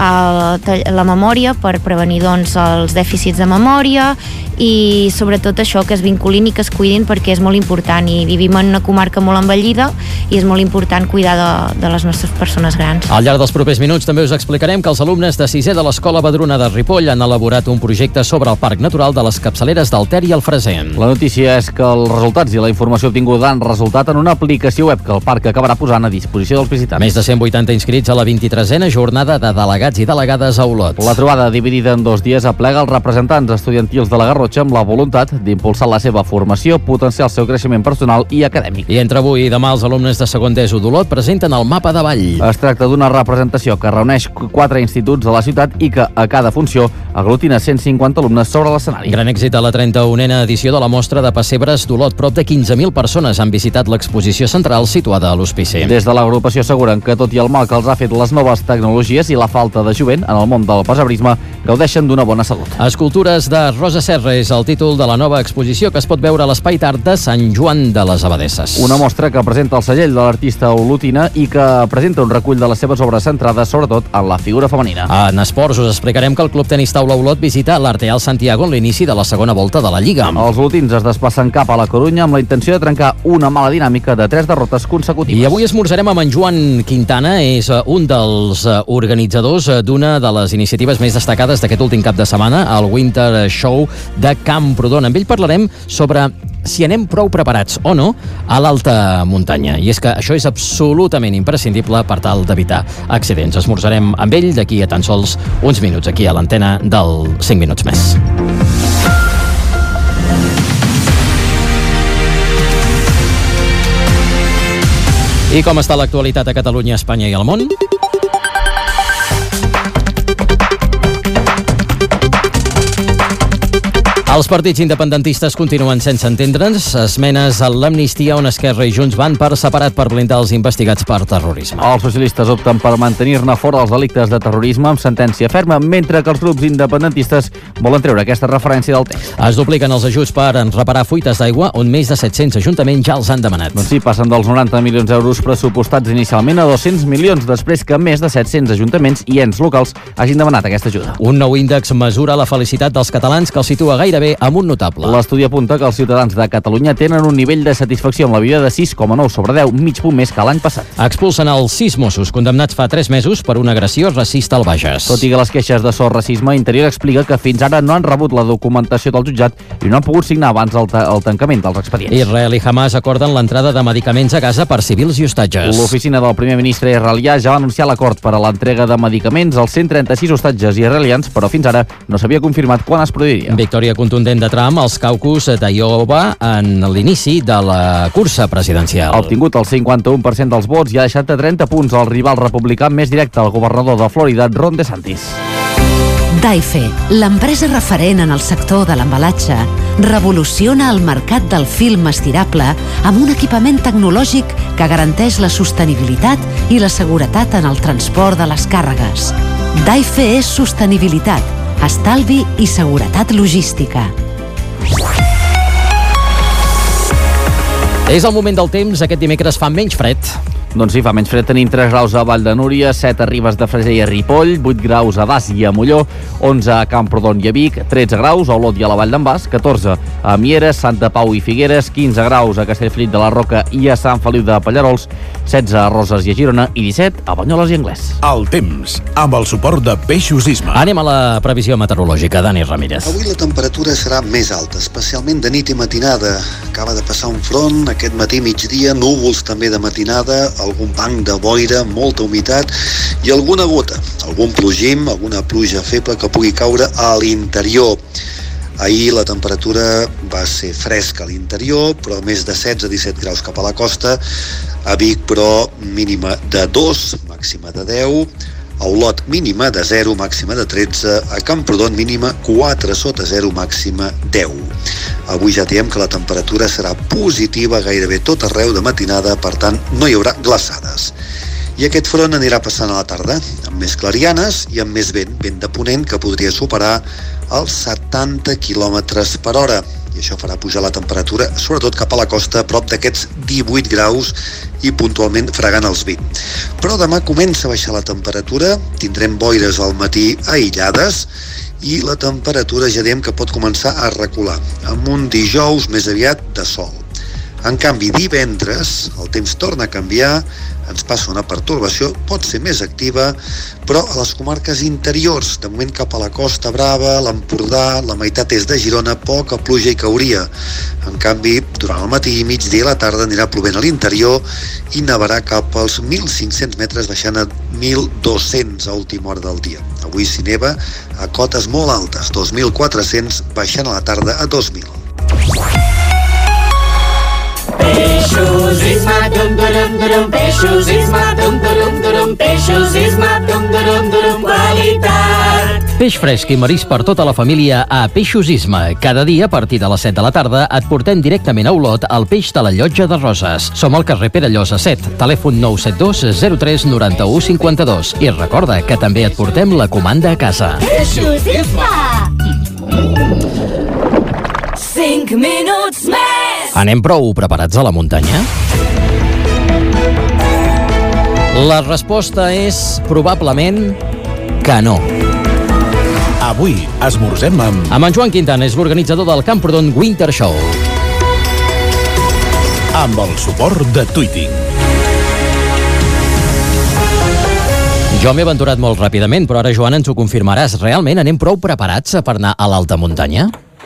eh, la memòria per prevenir doncs, els dèficits de memòria i sobretot això, que es vinculin i que es cuidin perquè és molt important i vivim en una comarca molt envellida i és molt important cuidar de, de les nostres persones grans. Al llarg dels propers minuts també us explicarem que els alumnes de sisè de l'Escola Badruna de Ripoll han elaborat un projecte sobre el Parc Natural de les Capçaleres del Ter i el Freser. La notícia és que els resultats i la informació obtinguda han resultat en una aplicació web que el parc acabarà posant a disposició dels visitants. Més de cent vuitanta inscrits a la vint-i-tresena jornada de delegats i delegades a Olot. La trobada, dividida en dos dies, aplega els representants estudiantils de la Garrotxa amb la voluntat d'impulsar la seva formació, potenciar el seu creixement personal i acadèmic. I entre avui i demà els alumnes de segon d'ESO d'Olot presenten el mapa de ball. Es tracta d'una representació que reuneix quatre instituts de la ciutat i que a cada funció aglutina cent cinquanta alumnes sobre l'escenari. Gran èxit a la trenta-unena edició de la mostra de pessebres d'Olot. Prop de quinze mil persones han visitat l'exposició central situada a l'Hospici. Des de l'agrupació asseguren que tot i el mal que els ha fet les noves tecnologies i la falta de jovent en el món del pessebrisme, gaudeixen d'una bona salut. Escultures de Rosa Serra és el títol de la nova exposició que es pot veure a l'Espai d'Art de Sant Joan de les Abadesses. Una mostra que presenta el segell de l'artista olotina i que presenta un recull de les seves obres centrades sobretot en la figura femenina. En esports us explicarem que el Club Tenis Taula Olot visita l'Arteal Santiago en l'inici de la segona volta de la Lliga. Els olotins es desplacen cap a la Corunya amb la intenció de trencar una mala dinàmica de tres derrotes consecutives. I avui esmorzarem amb en Joan Quintana, és un dels organitzadors d'una de les iniciatives més destacades d'aquest últim cap de setmana, el Winter Show de Camprodon. Amb ell parlarem sobre si anem prou preparats o no a l'alta muntanya. I és que això és absolutament imprescindible per tal d'evitar accidents. Esmorzarem amb ell d'aquí a tan sols uns minuts, aquí a l'antena del cinc minuts més. I com està l'actualitat a Catalunya, Espanya i el món? Els partits independentistes continuen sense entendre's. Esmenes a l'amnistia on Esquerra i Junts van per separat per blindar els investigats per terrorisme. Els socialistes opten per mantenir-ne fora els delictes de terrorisme amb sentència ferma, mentre que els grups independentistes volen treure aquesta referència del text. Es dupliquen els ajuts per reparar fuites d'aigua, on més de set-cents ajuntaments ja els han demanat. Doncs sí, passen dels noranta milions d'euros pressupostats inicialment a dos-cents milions després que més de set-cents ajuntaments i ens locals hagin demanat aquesta ajuda. Un nou índex mesura la felicitat dels catalans que els situa gairebé amb un notable. L'estudi apunta que els ciutadans de Catalunya tenen un nivell de satisfacció amb la vida de sis coma nou sobre deu, mig punt més que l'any passat. Expulsen els sis Mossos condemnats fa tres mesos per una agressió racista al Bages. Tot i que les queixes de so racisme, Interior explica que fins ara no han rebut la documentació del jutjat i no han pogut signar abans el, ta el tancament dels expedients. Israel i Hamas acorden l'entrada de medicaments a Gaza per civils i hostatges. L'oficina del primer ministre israelià ja va anunciar l'acord per a l'entrega de medicaments als cent trenta-sis hostatges israelians, però fins ara no s'havia confirmat quan es produiria. Victòria contundent de Trump als caucus d'Iowa en l'inici de la cursa presidencial. Ha obtingut el cinquanta-u per cent dels vots i ha deixat a trenta punts el rival republicà més directe, el governador de Florida, Ron DeSantis. Daife, l'empresa referent en el sector de l'embalatge, revoluciona el mercat del film estirable amb un equipament tecnològic que garanteix la sostenibilitat i la seguretat en el transport de les càrregues. Daife és sostenibilitat, estalvi i seguretat logística. És el moment del temps. Aquest dimecres fa menys fred. Doncs sí, fa menys fred. Tenim tres graus a Vall de Núria, set a Ribes de Freser i a Ripoll, vuit graus a Das i a Molló, onze a Camprodon i a Vic, tretze graus a Olot i a la Vall d'en Bas, catorze a Mieres, Santa Pau i Figueres, quinze graus a Castellfollit de la Roca i a Sant Feliu de Pallarols, setze a Roses i a Girona i disset a Banyoles i Anglès. El temps, amb el suport de Peixos Isma. Anem a la previsió meteorològica. Dani Ramírez. Avui la temperatura serà més alta, especialment de nit i matinada. Acaba de passar un front, aquest matí migdia, núvols també de matinada, algun banc de boira, molta humitat i alguna gota, algun plogim, alguna pluja feble que pugui caure a l'interior. Ahir la temperatura va ser fresca a l'interior, però més de setze a disset graus cap a la costa. A Vic, però, mínima de dos, màxima de deu. A Olot, mínima de zero, màxima de tretze. A Camprodon, mínima quatre sota zero, màxima deu. Avui ja diem que la temperatura serà positiva gairebé tot arreu de matinada, per tant, no hi haurà glaçades. I aquest front anirà passant a la tarda, amb més clarianes i amb més vent, vent de ponent que podria superar els setanta quilòmetres per hora. I això farà pujar la temperatura, sobretot cap a la costa, a prop d'aquests divuit graus i puntualment fregant els vint. Però demà comença a baixar la temperatura, tindrem boires al matí aïllades i la temperatura ja diem que pot començar a recular, amb un dijous més aviat de sol. En canvi, divendres, el temps torna a canviar, ens passa una pertorbació, pot ser més activa, però a les comarques interiors, de moment cap a la Costa Brava, l'Empordà, la meitat est de Girona, poca pluja hi cauria. En canvi, durant el matí i migdia i la tarda anirà plovent a l'interior i nevarà cap als mil cinc-cents metres, baixant a mil dos-cents a última hora del dia. Avui s'hi neva a cotes molt altes, dos mil quatre-cents, baixant a la tarda a dos mil. Peixos Isma, dum durum durum, Peixos Isma, dum durum durum, Peixos Isma, dum durum durum, qualitat. Peix fresc i marisc per tota la família a Peixos Isma. Cada dia, a partir de les set de la tarda, et portem directament a Olot el peix de la Llotja de Roses. Som al carrer Pere Llosa set, telèfon nou set dos zero tres nou u cinc dos. I recorda que també et portem la comanda a casa. Peixos Isma! Cinc minuts més! Anem prou preparats a la muntanya? La resposta és probablement que no. Avui esmorzem amb... Amb en Joan Quintana, és l'organitzador del Camprodon Winter Show. Amb el suport de Twiting. Jo m'he aventurat molt ràpidament, però ara, Joan, ens ho confirmaràs. Realment anem prou preparats per anar a l'alta muntanya?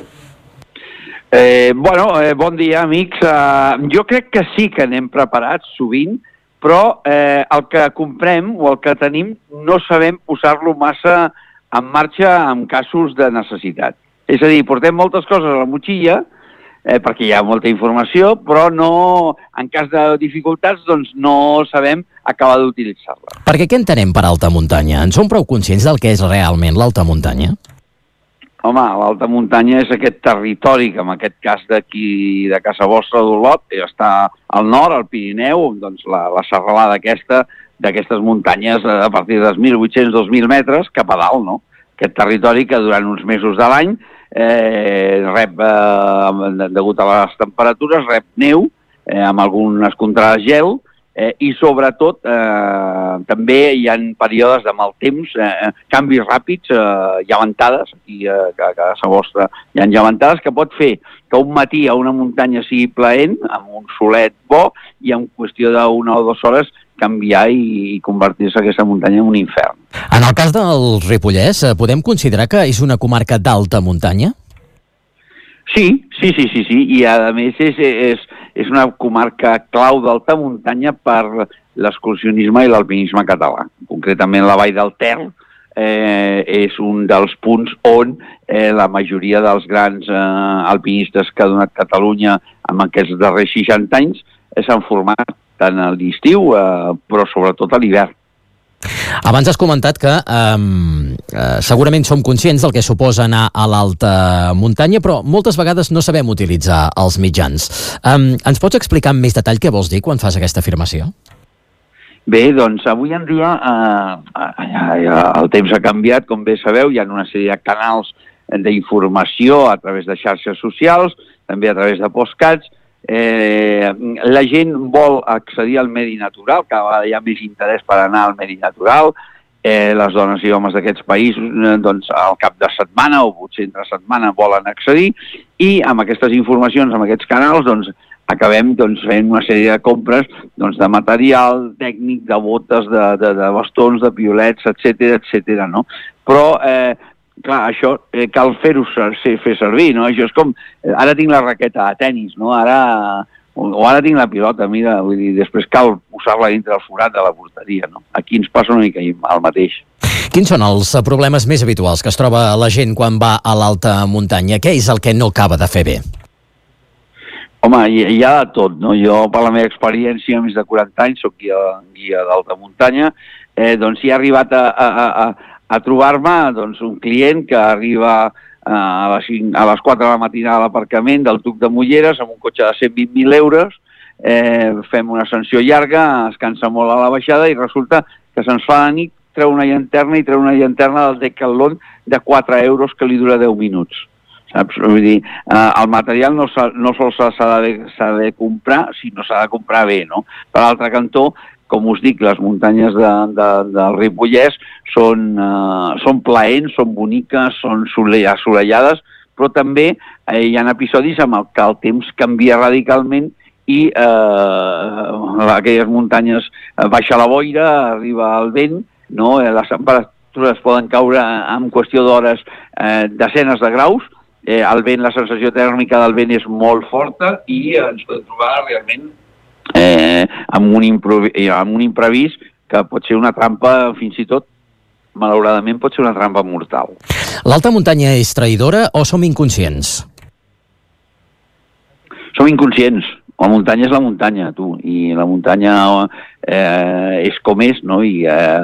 Eh, bueno, eh, bon dia, amics. Uh, jo crec que sí que anem preparats sovint, però eh, el que comprem o el que tenim no sabem posar-lo massa en marxa en casos de necessitat. És a dir, portem moltes coses a la motxilla, eh, perquè hi ha molta informació, però no, en cas de dificultats, doncs no sabem acabar d'utilitzar-la. Perquè què entenem per alta muntanya? En som prou conscients del que és realment l'alta muntanya? Home, l'alta muntanya és aquest territori que en aquest cas d'aquí, de casa vostra d'Olot, està al nord, al Pirineu, doncs la, la serralada aquesta, d'aquestes muntanyes a partir dels mil vuit-cents a dos mil metres cap a dalt, no? Aquest territori que durant uns mesos de l'any eh, rep, eh, degut a les temperatures, rep neu, eh, amb algunes contrades gel, Eh, i sobretot eh, també hi ha períodes de mal temps, eh, canvis ràpids, eh, llevantades, i eh, a casa vostra hi ha llevantades que pot fer que un matí a una muntanya sigui plaent, amb un solet bo, i en qüestió d'una o dues hores canviar i, i convertir-se aquesta muntanya en un infern. En el cas del Ripollès, podem considerar que és una comarca d'alta muntanya? Sí, sí, sí, sí, sí, i a més és, és, és una comarca clau d'alta muntanya per l'excursionisme i l'alpinisme català. Concretament la Vall del Ter eh, és un dels punts on eh, la majoria dels grans eh, alpinistes que ha donat Catalunya en aquests darrers seixanta anys s'han format tant a l'estiu, eh, però sobretot a l'hivern. Abans has comentat que um, uh, segurament som conscients del que suposa anar a l'alta muntanya, però moltes vegades no sabem utilitzar els mitjans. Um, ens pots explicar amb més detall què vols dir quan fas aquesta afirmació? Bé, doncs avui en dia eh, eh, el temps ha canviat, com bé sabeu, hi ha una sèrie de canals d'informació a través de xarxes socials, també a través de postcats. Eh, la gent vol accedir al medi natural, cada vegada hi ha més interès per anar al medi natural, eh, les dones i homes d'aquests països eh, doncs, al cap de setmana o potser entre setmana volen accedir, i amb aquestes informacions, amb aquests canals, doncs, acabem doncs, fent una sèrie de compres doncs, de material tècnic, de botes, de, de, de bastons, de piolets, etcètera, etcètera, no? Però eh, clar, això eh, cal fer-ho fer servir, no? Això és com, eh, ara tinc la raqueta de tennis, no? Ara, o, o ara tinc la pilota, mira, vull dir, després cal posar-la dintre el forat de la porteria, no? Aquí ens passa una mica el mateix. Quins són els problemes més habituals que es troba la gent quan va a l'alta muntanya? Què és el que no acaba de fer bé? Home, hi, hi ha de tot, no? Jo, per la meva experiència, més de quaranta anys, soc guia, guia d'alta muntanya, eh, doncs hi ha arribat a, a, a, a trobar-me doncs, un client que arriba eh, a, les cinc, a les quatre de la matinada a l'aparcament del Tuc de Mulleres amb un cotxe de cent vint mil euros, eh, fem una ascensió llarga, es cansa molt a la baixada i resulta que se'ns fa la nit, treu una llanterna i treu una llanterna del Decathlon de quatre euros que li dura deu minuts. Saps? Vull dir, eh, el material no, no sols s'ha de, de comprar, sinó s'ha de comprar bé, no? Per l'altre cantó, com us dic, les muntanyes de, de, del Ripollès són, eh, són plaents, són boniques, són assolellades, però també eh, hi ha episodis amb el que el temps canvia radicalment i eh, aquelles muntanyes eh, baixa la boira, arriba el vent, no? Les temperatures poden caure en qüestió d'hores eh, desenes de graus, eh, el vent, la sensació tèrmica del vent és molt forta i ens podem trobar realment eh, amb, un amb un imprevist que pot ser una trampa, fins i tot, malauradament pot ser una trampa mortal. L'alta muntanya és traïdora o som inconscients? Som inconscients. La muntanya és la muntanya, tu, i la muntanya eh, és com és, no? I eh,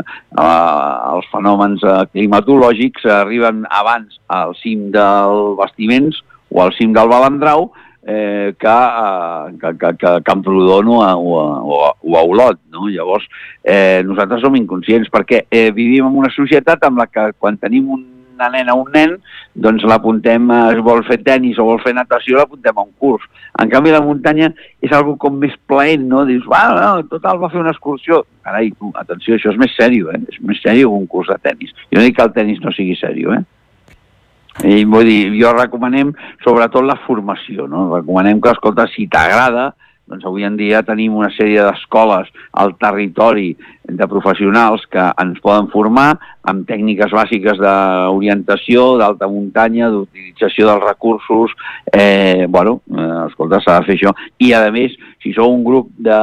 els fenòmens eh, climatològics arriben abans al cim dels bastiments o al cim del Balandrau eh, que, eh, que, que, que Camprodon o a, o, a, o a Olot, no? Llavors, eh, nosaltres som inconscients perquè eh, vivim en una societat amb la que quan tenim un una nena o un nen, doncs l'apuntem, es vol fer tenis o vol fer natació, l'apuntem a un curs. En canvi, la muntanya és algo com més plaent, no? Dius, va, no, total, va fer una excursió. Carai, tu, atenció, això és més sèrio, eh? És més sèrio que un curs de tenis. Jo no dic que el tenis no sigui sèrio, eh? I vull dir, jo recomanem sobretot la formació, no? Recomanem que, escolta, si t'agrada, doncs avui en dia tenim una sèrie d'escoles al territori de professionals que ens poden formar amb tècniques bàsiques d'orientació, d'alta muntanya, d'utilització dels recursos. Eh, bueno, eh, escolta, s'ha de fer això. I, a més, si sou un grup de,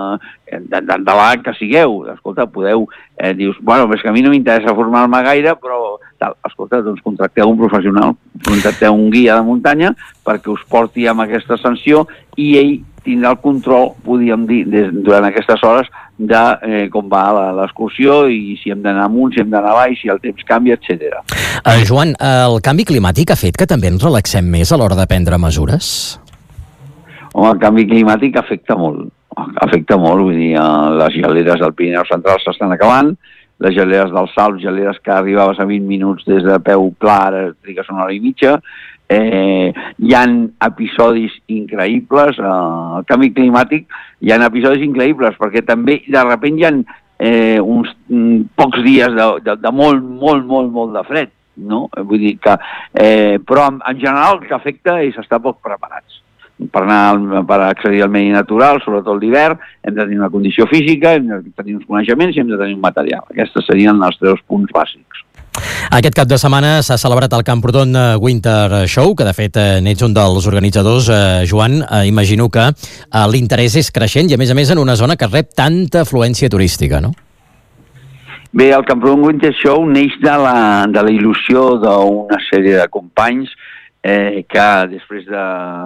de, de, de l'any que sigueu, escolta, podeu, eh, dius, bueno, és que a mi no m'interessa formar-me gaire, però, tal, escolta, doncs contracteu un professional, contracteu un guia de muntanya perquè us porti amb aquesta ascensió i ell tindrà el control, podríem dir, des, durant aquestes hores, de eh, com va l'excursió i si hem d'anar amunt, si hem d'anar avall, si el temps canvia, etcètera. Uh, Joan, el canvi climàtic ha fet que també ens relaxem més a l'hora de prendre mesures? Home, el canvi climàtic afecta molt, afecta molt, vull dir, les geleres del Pirineu Central s'estan acabant, les geleres dels Alps, geleres que arribaves a vint minuts des de peu pla, ara trigues una hora i mitja. Eh, hi ha episodis increïbles, eh, el canvi climàtic, hi ha episodis increïbles, perquè també de sobte hi ha eh, uns mm, pocs dies de, de, de molt, molt, molt, molt de fred, no? Vull dir que, eh, però en, en general el que afecta és estar poc preparats. Per anar per accedir al medi natural, sobretot l'hivern, hem de tenir una condició física, hem de tenir uns coneixements i hem de tenir un material. Aquests serien els tres punts bàsics. Aquest cap de setmana s'ha celebrat el Camprodon Winter Show, que de fet n'ets un dels organitzadors, eh, Joan. Eh, imagino que eh, l'interès és creixent i a més a més en una zona que rep tanta afluència turística, no? Bé, el Camprodon Winter Show neix de la, de la il·lusió d'una sèrie de companys eh, que després de,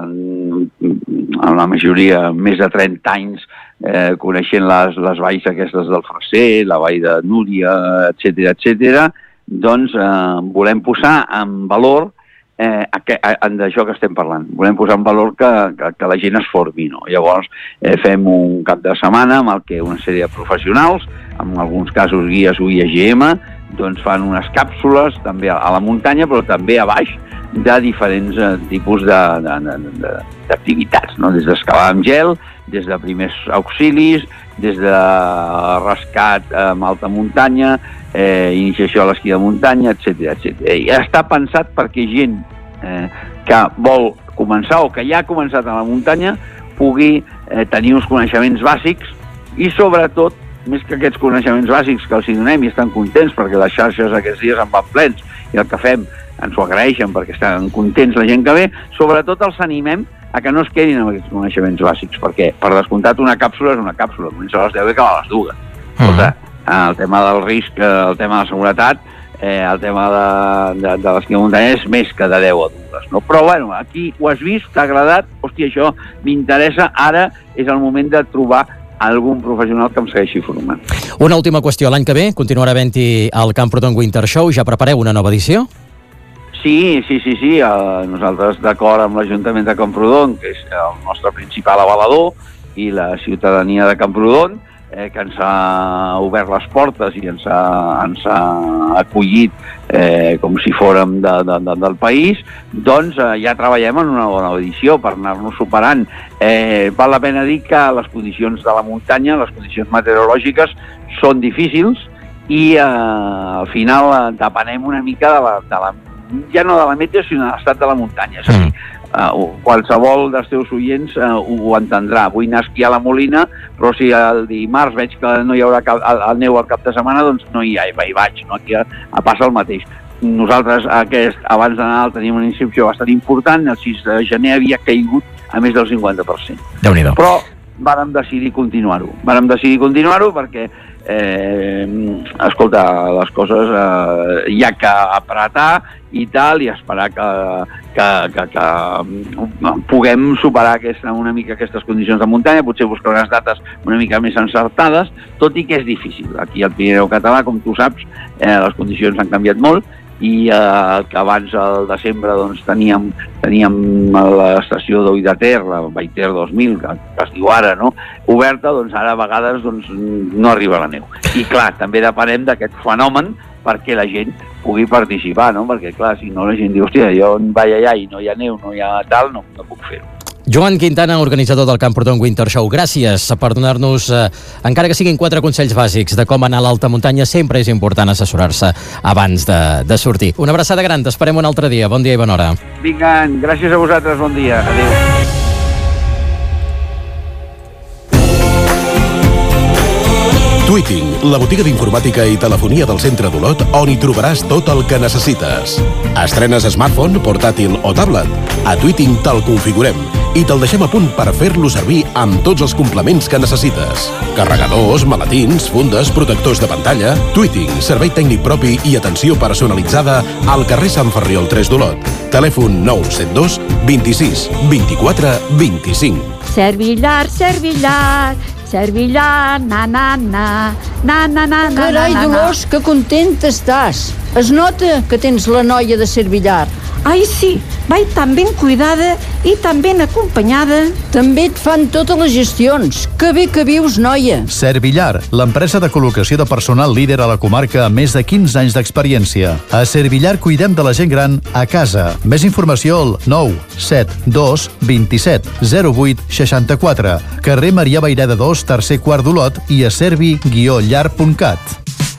en la majoria, més de trenta anys, eh, coneixent les, les valls aquestes del Freser, la vall de Núria, etcètera, etcètera, doncs eh, volem posar en valor eh, d'això que estem parlant. Volem posar en valor que, que, que la gent es formi, no? Llavors eh, fem un cap de setmana amb el que una sèrie de professionals, en alguns casos guies U I G M, doncs fan unes càpsules també a la muntanya, però també a baix, de diferents eh, tipus d'activitats, no? Des d'escalar amb gel, des de primers auxilis, des de rescat amb alta muntanya, eh, iniciació a l'esquí de muntanya, etcètera, etcètera. I està pensat perquè gent eh, que vol començar o que ja ha començat a la muntanya pugui eh, tenir uns coneixements bàsics i sobretot, més que aquests coneixements bàsics que els hi donem i estan contents perquè les xarxes aquests dies en van plens i el que fem ens ho agraeixen perquè estan contents la gent que ve, sobretot els animem a que no es quedin amb aquests coneixements bàsics, perquè, per descomptat, una càpsula és una càpsula, comença a les deu i acaba a les dues. Escolta, el tema del risc, el tema de la seguretat, eh, el tema de, de, de l'esquí de muntanya és més que de deu a dues, no? Però, bueno, aquí ho has vist, t'ha agradat, hòstia, això m'interessa, ara és el moment de trobar algun professional que em segueixi formant. Una última qüestió, l'any que ve continuarà havent-hi el Camprodon Winter Show, ja prepareu una nova edició? Sí, sí, sí, sí. Uh, nosaltres, d'acord amb l'Ajuntament de Camprodon, que és el nostre principal avalador, i la ciutadania de Camprodon, eh, que ens ha obert les portes i ens ha, ens ha acollit eh, com si fórem de, de, de, del país, doncs eh, ja treballem en una bona edició per anar-nos superant. Eh, val la pena dir que les condicions de la muntanya, les condicions meteorològiques, són difícils i eh, al final eh, depenem una mica de la, de la ja no de la meteo, sinó de l'estat de la muntanya. És a dir, uh, qualsevol dels teus oients uh, ho, ho entendrà. Vull anar a esquiar a la Molina, però si el dimarts veig que no hi haurà cap, el, el neu al cap de setmana, doncs no hi ha, hi vaig. No? Aquí a, a passa el mateix. Nosaltres, aquest, abans de Nadal, teníem una inscripció bastant important. El sis de gener havia caigut a més del cinquanta per cent. Déu-n'hi-do. Però vàrem decidir continuar-ho. Vàrem decidir continuar-ho perquè eh, escolta, les coses eh, hi ha que apretar i tal, i esperar que, que, que, que puguem superar aquesta, una mica aquestes condicions de muntanya, potser buscar unes dates una mica més encertades, tot i que és difícil. Aquí al Pirineu català, com tu saps, eh, les condicions han canviat molt, i eh, que abans al desembre doncs, teníem, teníem l'estació d'Ull de Ter, la Baiter dos mil, que, que es diu ara, no? Oberta, doncs ara a vegades doncs, no arriba la neu. I clar, també depenem d'aquest fenomen perquè la gent pugui participar, no? Perquè clar, si no la gent diu, hòstia, jo vaig allà i no hi ha neu, no hi ha tal, no, no puc fer-ho. Joan Quintana, organitzador del Camprodon Winter Show, gràcies per donar-nos, eh, encara que siguin quatre consells bàsics de com anar a l'alta muntanya. Sempre és important assessorar-se abans de, de sortir. Una abraçada gran, t'esperem un altre dia. Bon dia i bona hora. Vinga, gràcies a vosaltres, bon dia. Adéu. Tweeting, la botiga d'informàtica i telefonia del centre d'Olot, on hi trobaràs tot el que necessites. Estrenes smartphone, portàtil o tablet? A Tweeting te'l configurem i te'l deixem a punt per fer-lo servir amb tots els complements que necessites. Carregadors, maletins, fundes, protectors de pantalla... Tweeting, servei tècnic propi i atenció personalitzada al carrer Sant Ferriol tres d'Olot. Telèfon nou set dos vint sis vint quatre vint cinc. Servillar, servillar, servillar, na, na, na, na, na, na, na, Carai, Dolors, que contenta estàs. Es nota que tens la noia de Servillar. Ai, sí, vaig tan ben cuidada i tan ben acompanyada. També et fan totes les gestions. Que bé que vius, noia. Servillar, l'empresa de col·locació de personal líder a la comarca amb més de quinze anys d'experiència. A Servillar cuidem de la gent gran a casa. Més informació al nou set dos vint set zero vuit seixanta quatre, carrer Maria Vaireda dos, tercer quart d'Olot, i a servi guió llar punt cat.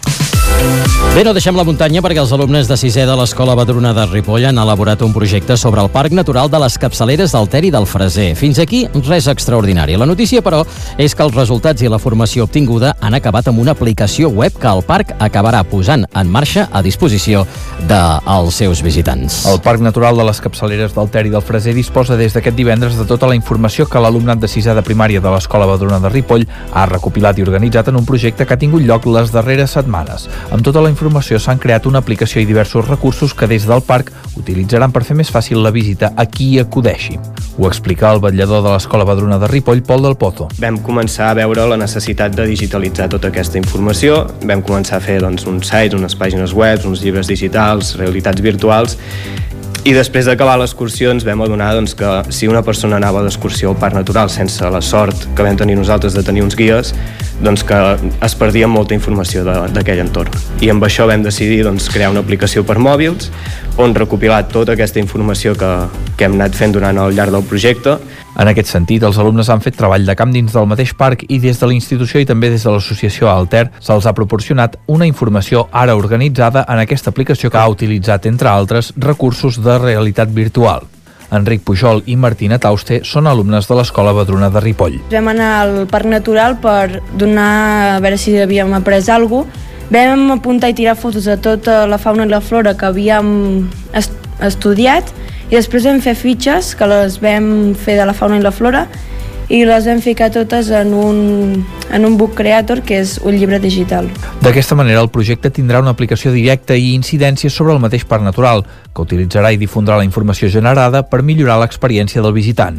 Bé, no deixem la muntanya perquè els alumnes de sisè de l'Escola Badruna de Ripoll han elaborat un projecte sobre el Parc Natural de les Capçaleres del Ter i del Freser. Fins aquí, res extraordinari. La notícia, però, és que els resultats i la formació obtinguda han acabat amb una aplicació web que el parc acabarà posant en marxa a disposició dels seus visitants. El Parc Natural de les Capçaleres del Ter i del Freser disposa des d'aquest divendres de tota la informació que l'alumnat de sisè de primària de l'Escola Badruna de Ripoll ha recopilat i organitzat en un projecte que ha tingut lloc les darreres setmanes. Amb tota la informació s'han creat una aplicació i diversos recursos que des del parc utilitzaran per fer més fàcil la visita a qui hi acudeixi. Ho explica el vetllador de l'Escola Badruna de Ripoll, Pol del Pozo. Vam començar a veure la necessitat de digitalitzar tota aquesta informació, vam començar a fer doncs, uns sites, unes pàgines web, uns llibres digitals, realitats virtuals, i després d'acabar l'excursió ens vam adonar doncs, que si una persona anava d'excursió al Parc Natural sense la sort que vam tenir nosaltres de tenir uns guies, doncs que es perdia molta informació d'aquell entorn. I amb això vam decidir doncs, crear una aplicació per mòbils on recopilar tota aquesta informació que, que hem anat fent durant el llarg del projecte. En aquest sentit, els alumnes han fet treball de camp dins del mateix parc i des de la institució i també des de l'associació Alter se'ls ha proporcionat una informació ara organitzada en aquesta aplicació que ha utilitzat, entre altres, recursos de realitat virtual. Enric Pujol i Martina Tauste són alumnes de l'Escola Badruna de Ripoll. Vam anar al Parc Natural per donar, a veure si havíem après alguna cosa. Vam apuntar i tirar fotos de tota la fauna i la flora que havíem est estudiat i després vam fer fitxes que les vam fer de la fauna i la flora i les vam ficar totes en un, en un book creator, que és un llibre digital. D'aquesta manera, el projecte tindrà una aplicació directa i incidència sobre el mateix parc natural, que utilitzarà i difondrà la informació generada per millorar l'experiència del visitant.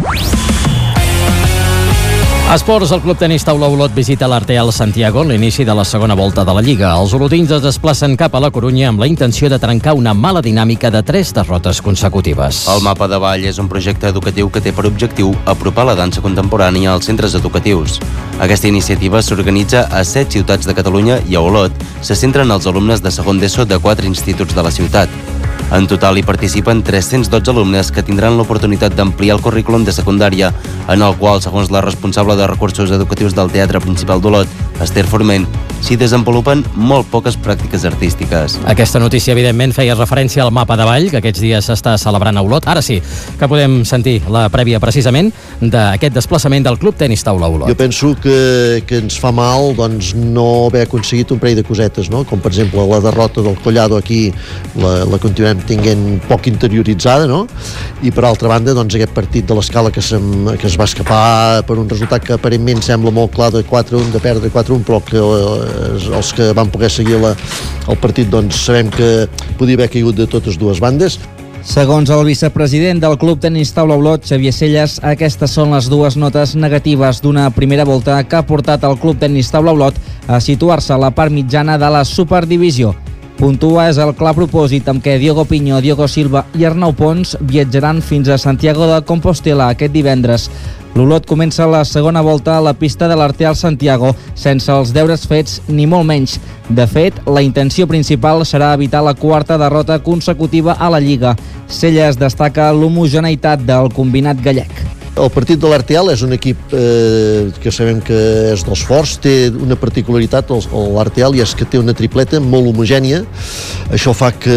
Esports, el Club Tenis Taula Olot visita l'Arteal Santiago en l'inici de la segona volta de la Lliga. Els olotins es desplacen cap a la Corunya amb la intenció de trencar una mala dinàmica de tres derrotes consecutives. El Mapa de Ball és un projecte educatiu que té per objectiu apropar la dansa contemporània als centres educatius. Aquesta iniciativa s'organitza a set ciutats de Catalunya i a Olot se centren els alumnes de segon d'ESO de quatre instituts de la ciutat. En total hi participen tres-cents dotze alumnes que tindran l'oportunitat d'ampliar el currículum de secundària, en el qual, segons la responsable de recursos educatius del Teatre Principal d'Olot, Esther Forment, s'hi desenvolupen molt poques pràctiques artístiques. Aquesta notícia, evidentment, feia referència al Mapa de Ball, que aquests dies s'està celebrant a Olot. Ara sí, que podem sentir la prèvia, precisament, d'aquest desplaçament del Club Tenis Taula Olot. Jo penso que, que ens fa mal doncs, no haver aconseguit un parell de cosetes, no? Com, per exemple, la derrota del Collado aquí, la, la continuem tinguent poc interioritzada, no? I, per altra banda, doncs, aquest partit de l'Escala que, que es va escapar per un resultat que aparentment sembla molt clar de quatre a un, de perdre quatre a un, però que els que van poder seguir la, el partit doncs sabem que podia haver caigut de totes dues bandes. Segons el vicepresident del Club Tenis Taula Olot, Xavier Celles, aquestes són les dues notes negatives d'una primera volta que ha portat el Club Tenis Taula Olot a situar-se a la part mitjana de la Superdivisió. Puntua és el clar propòsit amb què Diogo Piño, Diogo Silva i Arnau Pons viatjaran fins a Santiago de Compostela aquest divendres. L'Olot comença la segona volta a la pista de l'Arteal Santiago sense els deures fets ni molt menys. De fet, la intenció principal serà evitar la quarta derrota consecutiva a la Lliga. Celles destaca l'homogeneïtat del combinat gallec. El partit de l'Arteal és un equip eh, que sabem que és dels forts, té una particularitat l'Arteal i és que té una tripleta molt homogènia. Això fa que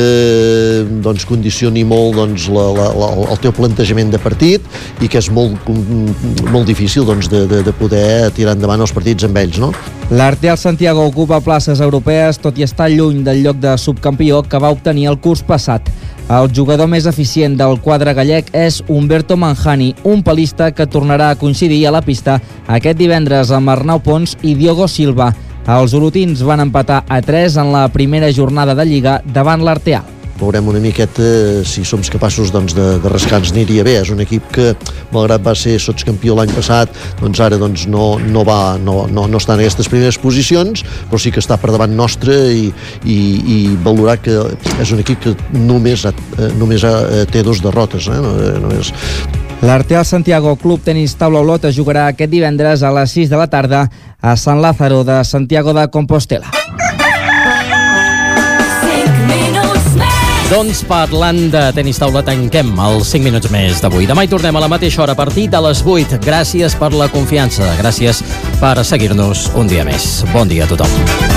doncs, condicioni molt doncs, la, la, la, el teu plantejament de partit i que és molt, molt difícil doncs, de, de, de poder tirar endavant els partits amb ells, no? L'Arteal Santiago ocupa places europees tot i estar lluny del lloc de subcampió que va obtenir el curs passat. El jugador més eficient del quadre gallec és Humberto Manjani, un palista que tornarà a coincidir a la pista aquest divendres amb Arnau Pons i Diogo Silva. Els olotins van empatar a tres en la primera jornada de Lliga davant l'Arteal. Veurem una miqueta si som capaços doncs, de, de rascar-nos aniria bé. És un equip que, malgrat va ser sotscampió l'any passat, doncs ara doncs, no, no, va, no, no, no està en aquestes primeres posicions, però sí que està per davant nostre i, i, i valorar que és un equip que només, només té dos derrotes. Eh? Només... L'Arteal Santiago Club Tenis Taula Olot es jugarà aquest divendres a les sis de la tarda a Sant Lázaro de Santiago de Compostela. Doncs parlant de tenis taula tanquem els cinc minuts més d'avui. Demà hi tornem a la mateixa hora a partir de les vuit. Gràcies per la confiança, gràcies per seguir-nos un dia més. Bon dia a tothom.